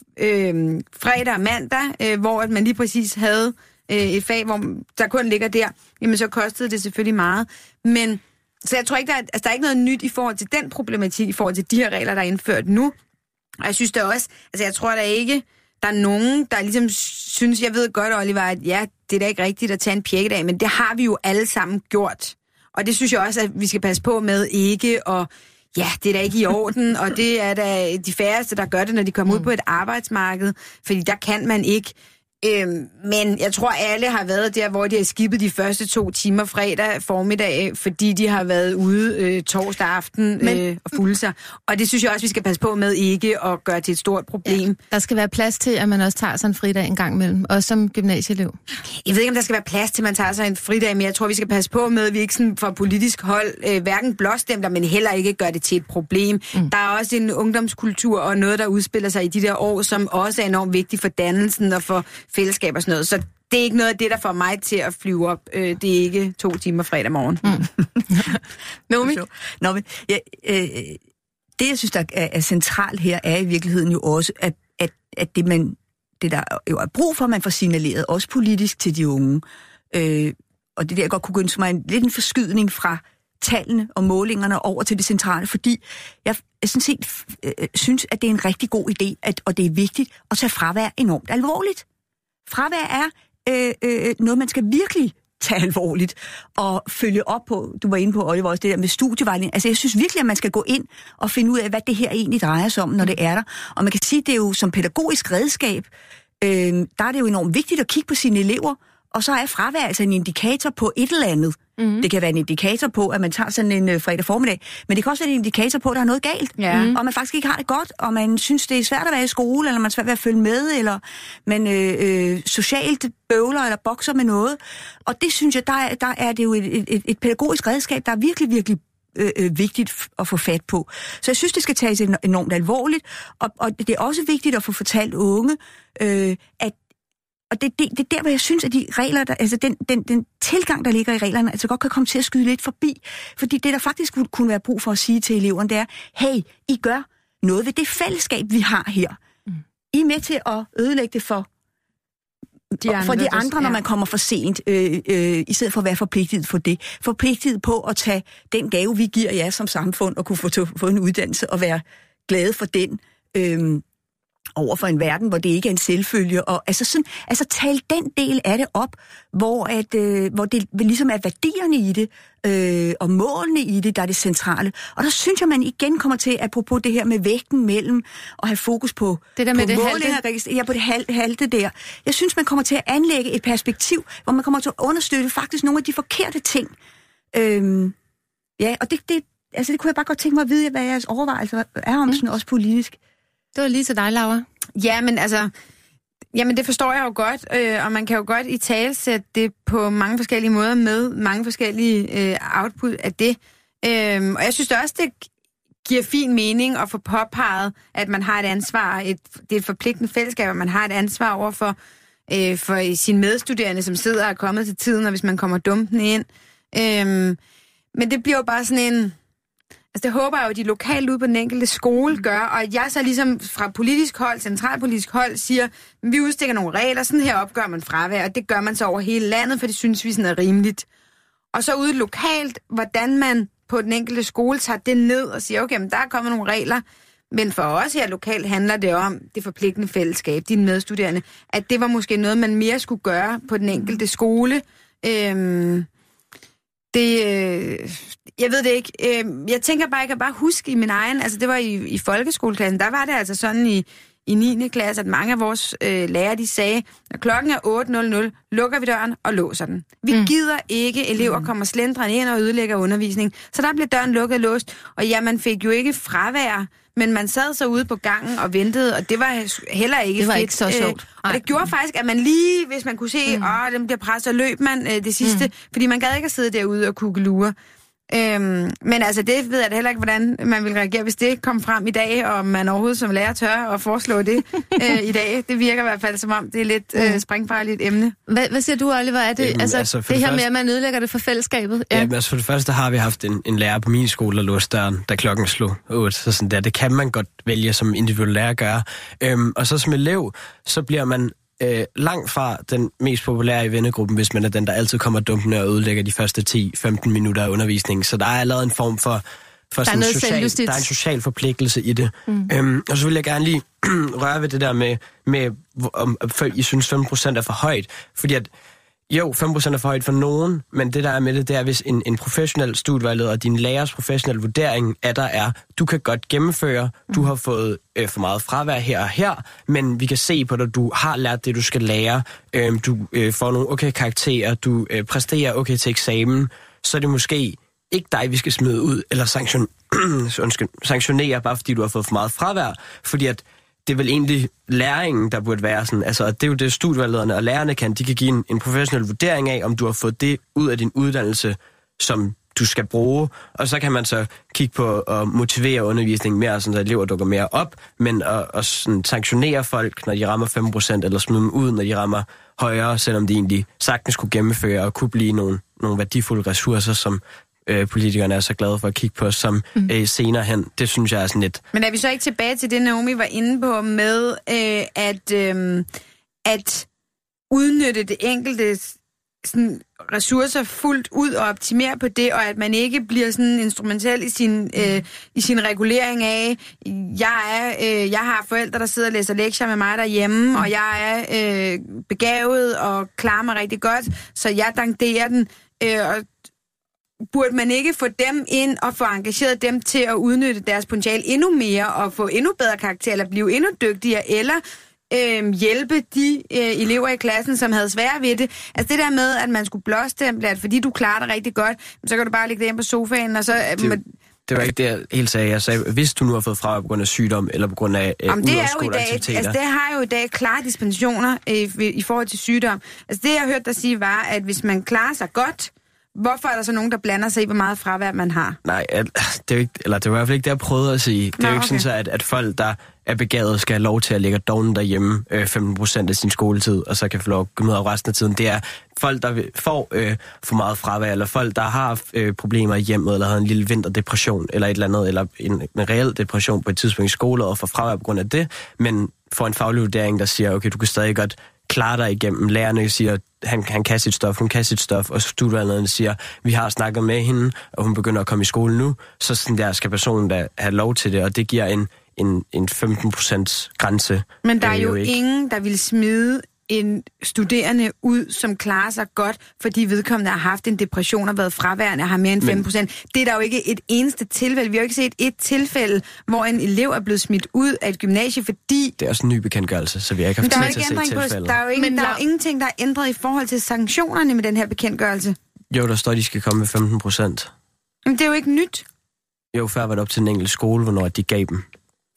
øh, fredag og mandag, øh, hvor at man lige præcis havde øh, et fag, hvor der kun ligger der, jamen så kostede det selvfølgelig meget. Men så jeg tror ikke, der er, altså, der er ikke noget nyt i forhold til den problematik, i forhold til de her regler, der er indført nu. Og jeg synes det også, altså jeg tror da ikke, der er nogen, der ligesom synes, jeg ved godt, Oliver, at ja, det er da ikke rigtigt at tage en pjekkedag, men det har vi jo alle sammen gjort. Og det synes jeg også, at vi skal passe på med ikke, og ja, det er da ikke i orden, og det er da de færreste, der gør det, når de kommer mm. ud på et arbejdsmarked, fordi der kan man ikke. Øhm, men jeg tror, alle har været der, hvor de har skippet de første to timer fredag formiddag, fordi de har været ude øh, torsdag aften men, øh, og fulde sig. Og det synes jeg også, vi skal passe på med ikke at gøre til et stort problem. Ja, der skal være plads til, at man også tager sig en fridag en gang imellem, også som gymnasieelev. Jeg ved ikke, om der skal være plads til, at man tager sig en fridag, men jeg tror, vi skal passe på med, at vi ikke sådan fra politisk hold øh, hverken blåstemmer, men heller ikke gør det til et problem. Mm. Der er også en ungdomskultur og noget, der udspiller sig i de der år, som også er enormt vigtigt for dannelsen og for fællesskab og sådan noget. Så det er ikke noget af det, der får mig til at flyve op. Det er ikke to timer fredag morgen. Mm. Nomi? Nå, men, ja, øh, det, jeg synes, der er, er centralt her, er i virkeligheden jo også, at, at, at det, man, det, der jo er brug for, man får signaleret, også politisk til de unge. Øh, og det der, jeg godt kunne ønske mig en, lidt en forskydning fra tallene og målingerne over til det centrale, fordi jeg, jeg sådan set øh, synes, at det er en rigtig god idé, at, og det er vigtigt at tage fravær enormt alvorligt. Fravær er øh, øh, noget, man skal virkelig tage alvorligt og følge op på. Du var inde på, Oliver, også det der med studievejledning. Altså, jeg synes virkelig, at man skal gå ind og finde ud af, hvad det her egentlig drejer sig om, når det er der. Og man kan sige, at det er jo som pædagogisk redskab, øh, der er det jo enormt vigtigt at kigge på sine elever Og så er fravær altså en indikator på et eller andet. Mm. Det kan være en indikator på, at man tager sådan en øh, fredag formiddag, men det kan også være en indikator på, at der er noget galt, ja. mm. og man faktisk ikke har det godt, og man synes, det er svært at være i skole, eller man er svært ved at følge med, eller man øh, øh, socialt bøvler eller bokser med noget. Og det synes jeg, der, der er det jo et, et, et pædagogisk redskab, der er virkelig, virkelig øh, øh, vigtigt at få fat på. Så jeg synes, det skal tages enormt alvorligt, og, og det er også vigtigt at få fortalt unge, øh, at Og det, det, det er der, hvor jeg synes, at de regler, der, altså den, den, den tilgang, der ligger i reglerne, altså godt kan komme til at skyde lidt forbi. Fordi det, der faktisk kunne være brug for at sige til eleverne, det er, hey, I gør noget ved det fællesskab, vi har her. Mm. I er med til at ødelægge det for de andre, for de andre når man kommer for sent, øh, øh, i stedet for at være forpligtet for det. Forpligtet på at tage den gave, vi giver jer som samfund, og kunne få, få en uddannelse og være glade for den, øh, over for en verden, hvor det ikke er en selvfølge, og altså sådan, altså tale den del af det op, hvor at øh, hvor det ligesom er værdierne i det, øh, og målene i det, der er det centrale. Og der synes jeg, man igen kommer til, apropos det her med vægten mellem at have fokus på det der på med det halte. Ja, på det halte, halte der. Jeg synes, man kommer til at anlægge et perspektiv, hvor man kommer til at understøtte faktisk nogle af de forkerte ting. Øhm, ja, og det, det, altså det kunne jeg bare godt tænke mig at vide, hvad jeres overvejelser er om, mm. sådan også politisk. Det var lige til dig, Laura. Ja, men altså, jamen det forstår jeg jo godt, øh, og man kan jo godt i tale sætte det på mange forskellige måder med mange forskellige øh, output af det. Øh, og jeg synes også, det giver fin mening at få påpeget, at man har et ansvar, et, det er et forpligtende fællesskab, at man har et ansvar over for, øh, for sine medstuderende, som sidder og er kommet til tiden, og hvis man kommer dumpende ind. Øh, men det bliver jo bare sådan en... Altså det håber jeg jo, at de lokalt ude på den enkelte skole gør, og jeg så ligesom fra politisk hold, centralpolitisk hold, siger, vi udstikker nogle regler, sådan her opgør man fravær, og det gør man så over hele landet, for det synes vi sådan er rimeligt. Og så ude lokalt, hvordan man på den enkelte skole tager det ned og siger, okay, men der er kommet nogle regler, men for os her lokalt handler det om det forpligtende fællesskab, dine medstuderende, at det var måske noget, man mere skulle gøre på den enkelte skole. Øhm, det... Øh, Jeg ved det ikke. Jeg tænker bare, jeg kan bare huske i min egen, altså det var i, i folkeskoleklassen, der var det altså sådan i, i niende klasse, at mange af vores øh, lærere, de sagde, når klokken er otte nul nul, lukker vi døren og låser den. Vi mm. gider ikke, elever kommer slendrende ind og ødelægger undervisning. Så der blev døren lukket og låst, og ja, man fik jo ikke fravær, men man sad så ude på gangen og ventede, og det var heller ikke det var fedt. Ikke så sjovt. Øh, og det gjorde faktisk, at man lige, hvis man kunne se, åh, mm. oh, dem bliver presset, og løb man øh, det sidste, mm. fordi man gad ikke at sidde derude og kugelure. Øhm, men altså det ved jeg da heller ikke, hvordan man vil reagere, hvis det kom frem i dag, og man overhovedet som lærer tør at foreslå det øh, i dag. Det virker i hvert fald som om, det er lidt øh, springfarligt emne. Hvad, hvad siger du, Oliver? Er det, Jamen, altså, altså det, det her første... med, at man ødelægger det for fællesskabet? Ja, ja altså for det første har vi haft en, en lærer på min skole, der låste døren, da klokken slog otte. Så sådan der, det kan man godt vælge som individuel lærer at gøre. Øhm, og så som elev, så bliver man Øh, langt fra den mest populære i vennegruppen, hvis man er den, der altid kommer dumpende og ødelægger de første ti til femten minutter af undervisningen. Så der er lavet en form for, for der, er sådan social, der er en social forpligtelse i det. Mm. Øhm, og så vil jeg gerne lige røre ved det der med, med om, om I synes fem procent er for højt. Fordi at jo, fem procent er for højt for nogen, men det der er med det, det er, hvis en, en professionel studievejleder og din lærers professionelle vurdering af der er, du kan godt gennemføre, du har fået øh, for meget fravær her og her, men vi kan se på dig, du har lært det, du skal lære, øh, du øh, får nogle okay karakterer, du øh, præsterer okay til eksamen, så er det måske ikke dig, vi skal smide ud, eller sanktion, sanktionere, bare fordi du har fået for meget fravær, fordi at det er vel egentlig læringen, der burde være sådan. Altså, det er jo det, studievejlederne og lærerne kan. De kan give en, en professionel vurdering af, om du har fået det ud af din uddannelse, som du skal bruge. Og så kan man så kigge på at motivere undervisningen mere, så elever dukker mere op, men at, at sådan sanktionere folk, når de rammer fem procent, eller smide dem ud, når de rammer højere, selvom de egentlig sagtens kunne gennemføre og kunne blive nogle, nogle værdifulde ressourcer, som Øh, politikerne er så glade for at kigge på som mm. øh, senere hen. Det synes jeg er sådan lidt... Men er vi så ikke tilbage til det, Naomi var inde på, med øh, at, øh, at udnytte det enkelte sådan, ressourcer fuldt ud og optimere på det, og at man ikke bliver sådan instrumentel i sin, øh, i sin regulering af, jeg, er, øh, jeg har forældre, der sidder og læser lektier med mig derhjemme, mm. og jeg er øh, begavet og klarer mig rigtig godt, så jeg danderer den, øh, og burde man ikke få dem ind og få engageret dem til at udnytte deres potentiale endnu mere og få endnu bedre karakter eller blive endnu dygtigere, eller øh, hjælpe de øh, elever i klassen, som havde svært ved det. Altså det der med, at man skulle blåstemple, at fordi du klarer det rigtig godt, så kan du bare ligge derhjemme på sofaen, og så... Øh, det, det var ikke det, jeg helt sagde. Jeg sagde, hvis du nu har fået fravær på grund af sygdom, eller på grund af øh, udoverskoleaktiviteter... Altså det har jo i dag klare dispensationer øh, i forhold til sygdom. Altså det, jeg hørte dig sige, var, at hvis man klarer sig godt, hvorfor er der så nogen, der blander sig i, hvor meget fravær man har? Nej, det er jo ikke, eller det var i hvert fald ikke det, jeg prøvede at sige. Det er Nå, jo ikke okay. sådan, så, at, at folk, der er begavet, skal have lov til at ligge doven derhjemme øh, femten procent af sin skoletid, og så kan få lov at gå med resten af tiden. Det er folk, der får øh, for meget fravær, eller folk, der har øh, problemer i hjemmet, eller har en lille vinterdepression, eller et eller andet, eller en, en reel depression på et tidspunkt i skole, og får fravær på grund af det, men får en faglig vurdering, der siger, okay, du kan stadig godt klare dig igennem. Lærerne siger, han, han kan sit stof, hun kan sit stof, og studievejlederne siger, vi har snakket med hende, og hun begynder at komme i skole nu, så sådan der skal personen da have lov til det, og det giver en, en, en femten procent grænse. Men der er jo, jo ingen, der vil smide en studerende ud, som klarer sig godt, fordi vedkommende har haft en depression og været fraværende og har mere end fem procent. Det er der jo ikke et eneste tilfælde. Vi har jo ikke set et tilfælde, hvor en elev er blevet smidt ud af et gymnasie, fordi... Det er også en ny bekendtgørelse, så vi har ikke haft tid til at se tilfældet. Der er jo ikke, Men der er jo ingenting, der er ændret i forhold til sanktionerne med den her bekendtgørelse. Jo, der står, at de skal komme med femten procent. Men det er jo ikke nyt. Jo, før var det op til den enkelte skole, hvornår de gav dem.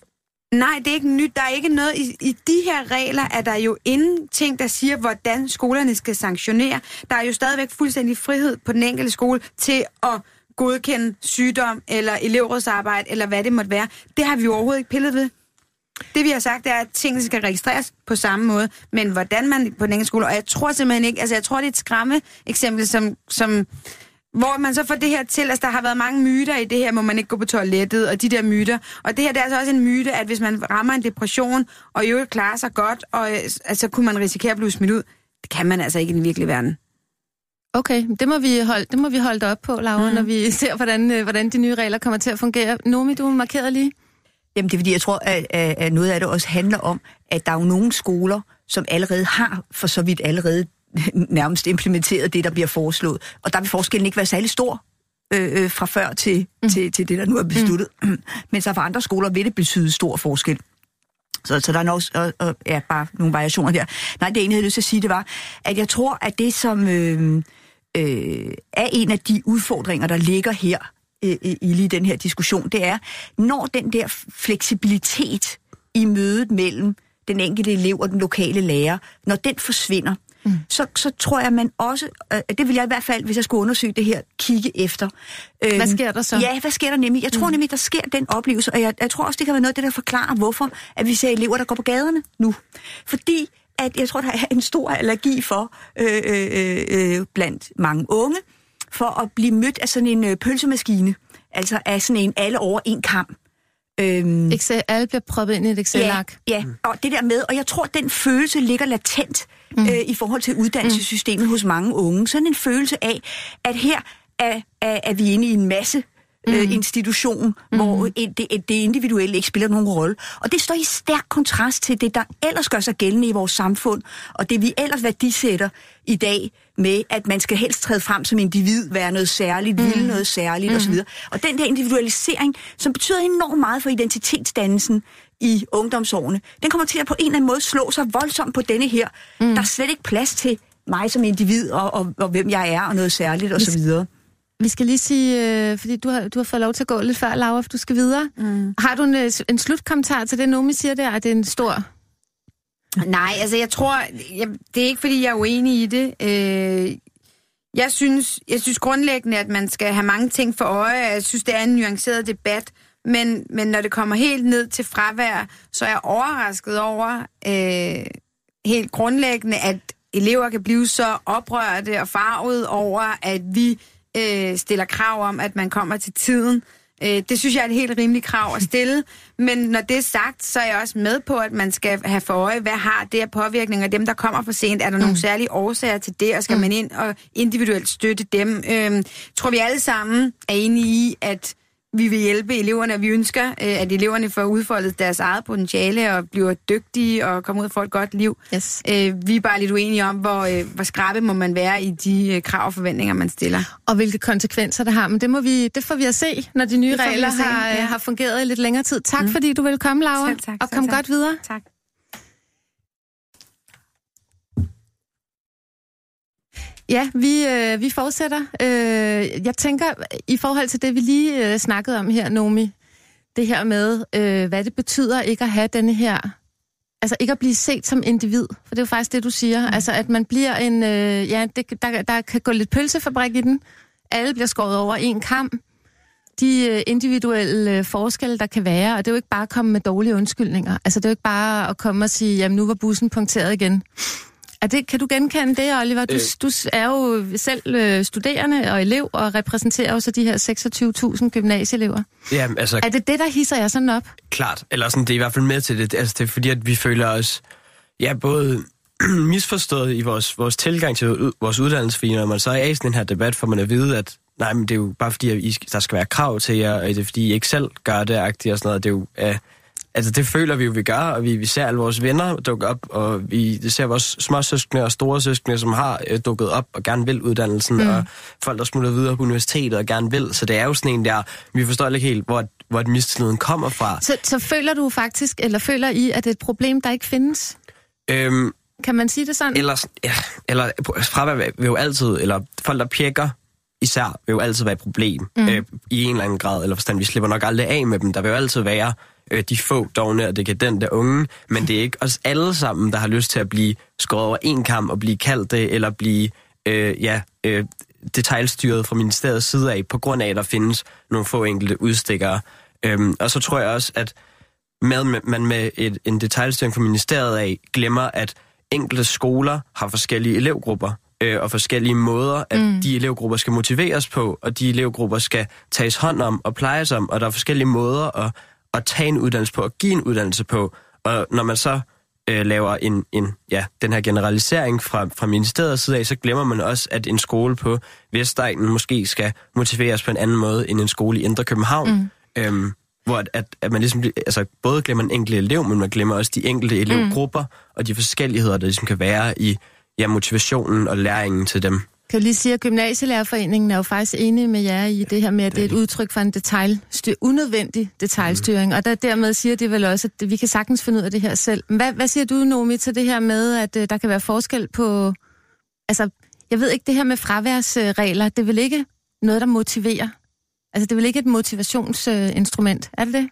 Nej, det er ikke nyt. Der er ikke noget... I, I de her regler er der jo ingenting, der siger, hvordan skolerne skal sanktionere. Der er jo stadigvæk fuldstændig frihed på den enkelte skole til at godkende sygdom eller elevrådsarbejde, eller hvad det måtte være. Det har vi jo overhovedet ikke pillet ved. Det vi har sagt, er, at tingene skal registreres på samme måde, men hvordan man på den enkelte skole... Og jeg tror simpelthen ikke... Altså, jeg tror, det er et skræmme eksempel, som... som hvor man så får det her til, altså der har været mange myter i det her, må man ikke gå på toilettet, og de der myter. Og det her, det er altså også en myte, at hvis man rammer en depression, og i øvrigt klarer sig godt, og altså kunne man risikere at blive smidt ud. Det kan man altså ikke i den virkelige verden. Okay, det må vi holde, det må vi holde op på, Laura, mm. når vi ser, hvordan, hvordan de nye regler kommer til at fungere. Nomi, du markerede lige. Jamen det er fordi, jeg tror, at, at noget af det også handler om, at der er jo nogle skoler, som allerede har for så vidt allerede nærmest implementeret det, der bliver foreslået. Og der vil forskellen ikke være særlig stor øh, øh, fra før til, mm. til, til det, der nu er besluttet. Mm. Men så for andre skoler vil det betyde stor forskel. Så, så der er nok, og, og, ja, bare nogle variationer der. Nej, det ene, jeg havde lyst til at sige, det var, at jeg tror, at det, som øh, øh, er en af de udfordringer, der ligger her øh, i lige den her diskussion, det er, når den der fleksibilitet i mødet mellem den enkelte elev og den lokale lærer, når den forsvinder, Mm. Så, så tror jeg, man også, øh, det vil jeg i hvert fald, hvis jeg skulle undersøge det her, kigge efter. Øhm, hvad sker der så? Ja, hvad sker der nemlig? Jeg tror mm. nemlig, der sker den oplevelse, og jeg, jeg tror også, det kan være noget af det, der forklarer, hvorfor at vi ser elever, der går på gaderne nu. Fordi at jeg tror, der er en stor allergi for øh, øh, øh, blandt mange unge, for at blive mødt af sådan en øh, pølsemaskine, altså af sådan en alle over en kam. Øhm, Excel, alle bliver proppet ind i et Excel-ark. Ja, ja, og det der med, og jeg tror, den følelse ligger latent mm. øh, i forhold til uddannelsessystemet mm. hos mange unge. Sådan en følelse af, at her er, er, er vi inde i en masse mm. øh, institution, mm. hvor det, det individuelle ikke spiller nogen rolle. Og det står i stærk kontrast til det, der ellers gør sig gældende i vores samfund, og det vi ellers værdisætter i dag med, at man skal helst træde frem som individ, være noget særligt, mm. ville noget særligt mm. osv. Og den der individualisering, som betyder enormt meget for identitetsdannelsen i ungdomsårene, den kommer til at på en eller anden måde slå sig voldsomt på denne her. Mm. Der er slet ikke plads til mig som individ, og, og, og hvem jeg er, og noget særligt osv. Vi skal lige sige, øh, fordi du har, du har fået lov til at gå lidt før, Laura, for du skal videre. Mm. Har du en, en slutkommentar til det, Nomi siger der, at det er en stor... Nej, altså jeg tror, jeg, det er ikke fordi, jeg er uenig i det. Øh, jeg, synes, jeg synes grundlæggende, at man skal have mange ting for øje. Jeg synes, det er en nuanceret debat. Men, men når det kommer helt ned til fravær, så er jeg overrasket over øh, helt grundlæggende, at elever kan blive så oprørte og farvet over, at vi øh, stiller krav om, at man kommer til tiden. Det synes jeg er et helt rimeligt krav at stille, men når det er sagt, så er jeg også med på, at man skal have for øje, hvad har det af påvirkning af dem, der kommer for sent? Er der mm. nogle særlige årsager til det, og skal mm. man ind og individuelt støtte dem? Øhm, tror vi alle sammen er enige i, at vi vil hjælpe eleverne, og vi ønsker, øh, at eleverne får udfoldet deres eget potentiale og bliver dygtige og kommer ud og får et godt liv. Yes. Øh, vi er bare lidt uenige om, hvor, øh, hvor skrappe må man være i de øh, krav og forventninger, man stiller. Og hvilke konsekvenser det har, men det, må vi, det får vi at se, når de nye regler se, har, ja. har fungeret i lidt længere tid. Tak, mm. fordi du ville komme, Laura, selv tak, og selv kom tak. godt videre. Tak. Ja, vi, øh, vi fortsætter. Øh, jeg tænker, i forhold til det, vi lige øh, snakkede om her, Nomi, det her med, øh, hvad det betyder ikke at have denne her, altså ikke at blive set som individ, for det er jo faktisk det, du siger, mm. altså at man bliver en, øh, ja, det, der, der kan gå lidt pølsefabrik i den, alle bliver skåret over en kam, de øh, individuelle øh, forskelle, der kan være, og det er jo ikke bare at komme med dårlige undskyldninger, altså det er jo ikke bare at komme og sige, jamen nu var bussen punkteret igen. Er det, kan du genkende det, Oliver? Du, øh. du er jo selv øh, studerende og elev, og repræsenterer jo så de her seksogtyve tusind gymnasieelever. Ja, altså... Er det det, der hisser jeg sådan op? Klart, eller sådan, det er i hvert fald med til det. Altså, det er fordi, at vi føler os, ja, både misforstået i vores, vores tilgang til vores uddannelse, fordi når man så er i sådan en her debat, får man at vide, at nej, men det er jo bare fordi, at I, der skal være krav til jer, og det er fordi, I ikke selv gør det, agtigt og sådan noget. Det er jo... Øh, Altså, det føler vi jo, vi gør, og vi, vi ser alle vores venner dukke op, og vi ser vores småsøskende og store søskende, som har øh, dukket op og gerne vil uddannelsen, mm. og folk, der smutter videre på universitetet og gerne vil. Så det er jo sådan en der, vi forstår ikke helt, hvor, hvor mistilliden kommer fra. Så, så føler du faktisk, eller føler I, at det er et problem, der ikke findes? Øhm, kan man sige det sådan? Eller, ja, eller fravær vil jo altid, eller folk, der pjekker, især vil jo altid være et problem, mm. øh, i en eller anden grad, eller forstand, vi slipper nok aldrig af med dem. Der vil jo altid være de få dovne og dekadente unge, men det er ikke os alle sammen, der har lyst til at blive skåret over en kam og blive kaldt det, eller blive øh, ja, øh, detailstyret fra ministeriets side af, på grund af, at der findes nogle få enkelte udstikkere. Øhm, og så tror jeg også, at med, man med et, en detailstyring fra ministeriet af, glemmer, at enkelte skoler har forskellige elevgrupper, øh, og forskellige måder, at mm. de elevgrupper skal motiveres på, og de elevgrupper skal tages hånd om og plejes om, og der er forskellige måder at at tage en uddannelse på, og give en uddannelse på. Og når man så øh, laver en, en, ja, den her generalisering fra, fra ministeriets side af, så glemmer man også, at en skole på Vestegnen måske skal motiveres på en anden måde end en skole i Indre København. Mm. Øhm, hvor at, at, at man ligesom, altså både glemmer en enkelt elev, men man glemmer også de enkelte elevgrupper, mm. og de forskelligheder, der ligesom kan være i ja, motivationen og læringen til dem. Kan du lige sige, at Gymnasielærerforeningen er jo faktisk enige med jer i det her med, at det er et udtryk for en detailstyr, unødvendig detailstyring, mm. og der dermed siger det vel også, at vi kan sagtens finde ud af det her selv. Hvad, hvad siger du, Nomi, til det her med, at uh, der kan være forskel på, altså, jeg ved ikke, det her med fraværsregler, det er vel ikke noget, der motiverer? Altså, det er vel ikke et motivationsinstrument, uh, er det det?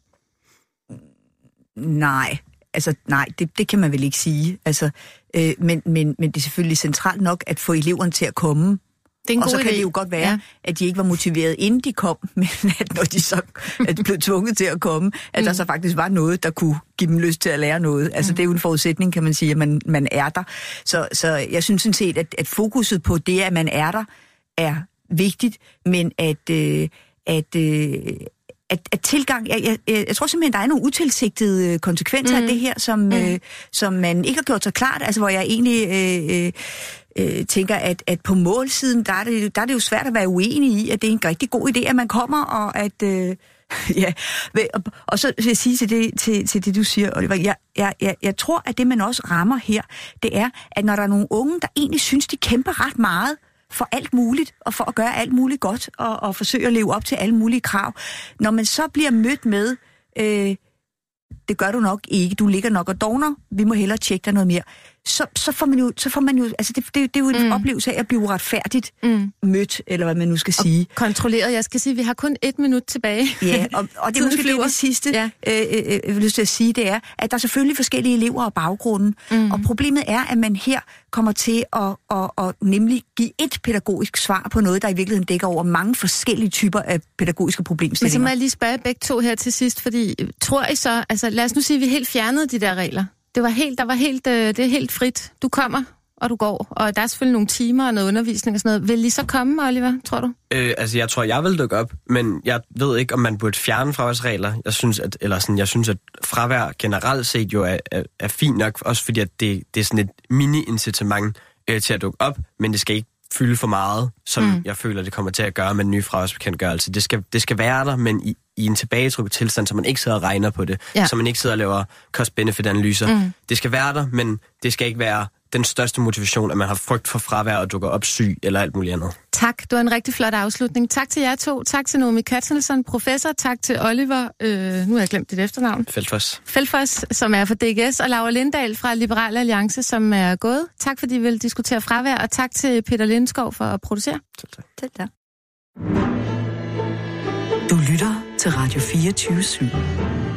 Nej. Altså, nej, det, det kan man vel ikke sige. Altså, øh, men, men, men det er selvfølgelig centralt nok at få eleverne til at komme. Det er en og så kan idé. Det jo godt være, ja. At de ikke var motiveret, inden de kom, men at når de så at blev tvunget til at komme, at mm. der så faktisk var noget, der kunne give dem lyst til at lære noget. Altså, mm. det er jo en forudsætning, kan man sige, at man, man er der. Så, så jeg synes sådan set, at, at fokuset på det, at man er der, er vigtigt, men at... Øh, at øh, At, at tilgang, jeg, jeg, jeg tror simpelthen, der er nogle utilsigtede konsekvenser mm. af det her, som, mm. øh, som man ikke har gjort så klart, altså hvor jeg egentlig øh, øh, tænker, at, at på målsiden, der er, det, der er det jo svært at være uenig i, at det er en rigtig god idé, at man kommer, og at... Øh, ja, og, og så vil jeg sige til det, til, til det du siger, Oliver, jeg, jeg, jeg, jeg tror, at det man også rammer her, det er, at når der er nogle unge, der egentlig synes, de kæmper ret meget, for alt muligt, og for at gøre alt muligt godt, og, og forsøge at leve op til alle mulige krav. Når man så bliver mødt med, øh, det gør du nok ikke, du ligger nok og dovner, vi må hellere tjekke dig noget mere, så, så får man jo, så får man jo, altså det, det, det er jo en mm. oplevelse af at blive uretfærdigt mm. mødt, eller hvad man nu skal sige. Og kontrolleret, jeg skal sige, vi har kun et minut tilbage. Ja, og, og det er måske det, det sidste, ja. øh, øh, jeg vil lyst til at sige, det er, at der er selvfølgelig forskellige elever og baggrunden, mm. og problemet er, at man her kommer til at, at, at nemlig give et pædagogisk svar på noget, der i virkeligheden dækker over mange forskellige typer af pædagogiske problemstillinger. Men så må jeg lige spørge begge to her til sidst, fordi tror I så, altså lad os nu sige, at vi helt fjernede de der regler. Det var helt, der var helt, øh, det er helt frit. Du kommer, og du går. Og der er selvfølgelig nogle timer og noget undervisning og sådan noget. Vil I så komme, Oliver, tror du? Øh, altså, jeg tror, jeg vil dukke op, men jeg ved ikke, om man burde fjerne fraværsregler. Jeg synes, at, eller sådan, jeg synes, at fravær generelt set jo er, er, er fint nok, også fordi at det, det er sådan et mini-incitament øh, til at dukke op, men det skal ikke fylde for meget, som mm. jeg føler, det kommer til at gøre med den nye fraværsbekendtgørelse. Det skal, det skal være der, men i, i en tilbagetrukket tilstand, så man ikke sidder og regner på det, ja. Så man ikke sidder og laver cost-benefit-analyser. Mm. Det skal være der, men det skal ikke være den største motivation, at man har frygt for fravær og dukker op syg eller alt muligt andet. Tak. Det var en rigtig flot afslutning. Tak til jer to. Tak til Naomi Katznelson, professor. Tak til Oliver, øh, nu har jeg glemt dit efternavn. Feldfoss. Feldfoss, som er fra D G S, og Laura Lindahl fra Liberal Alliance, som er gået. Tak fordi I vil diskutere fravær, og tak til Peter Lindskov for at producere. Selv tak. Selv tak. Du lytter til Radio fireogtyve syv.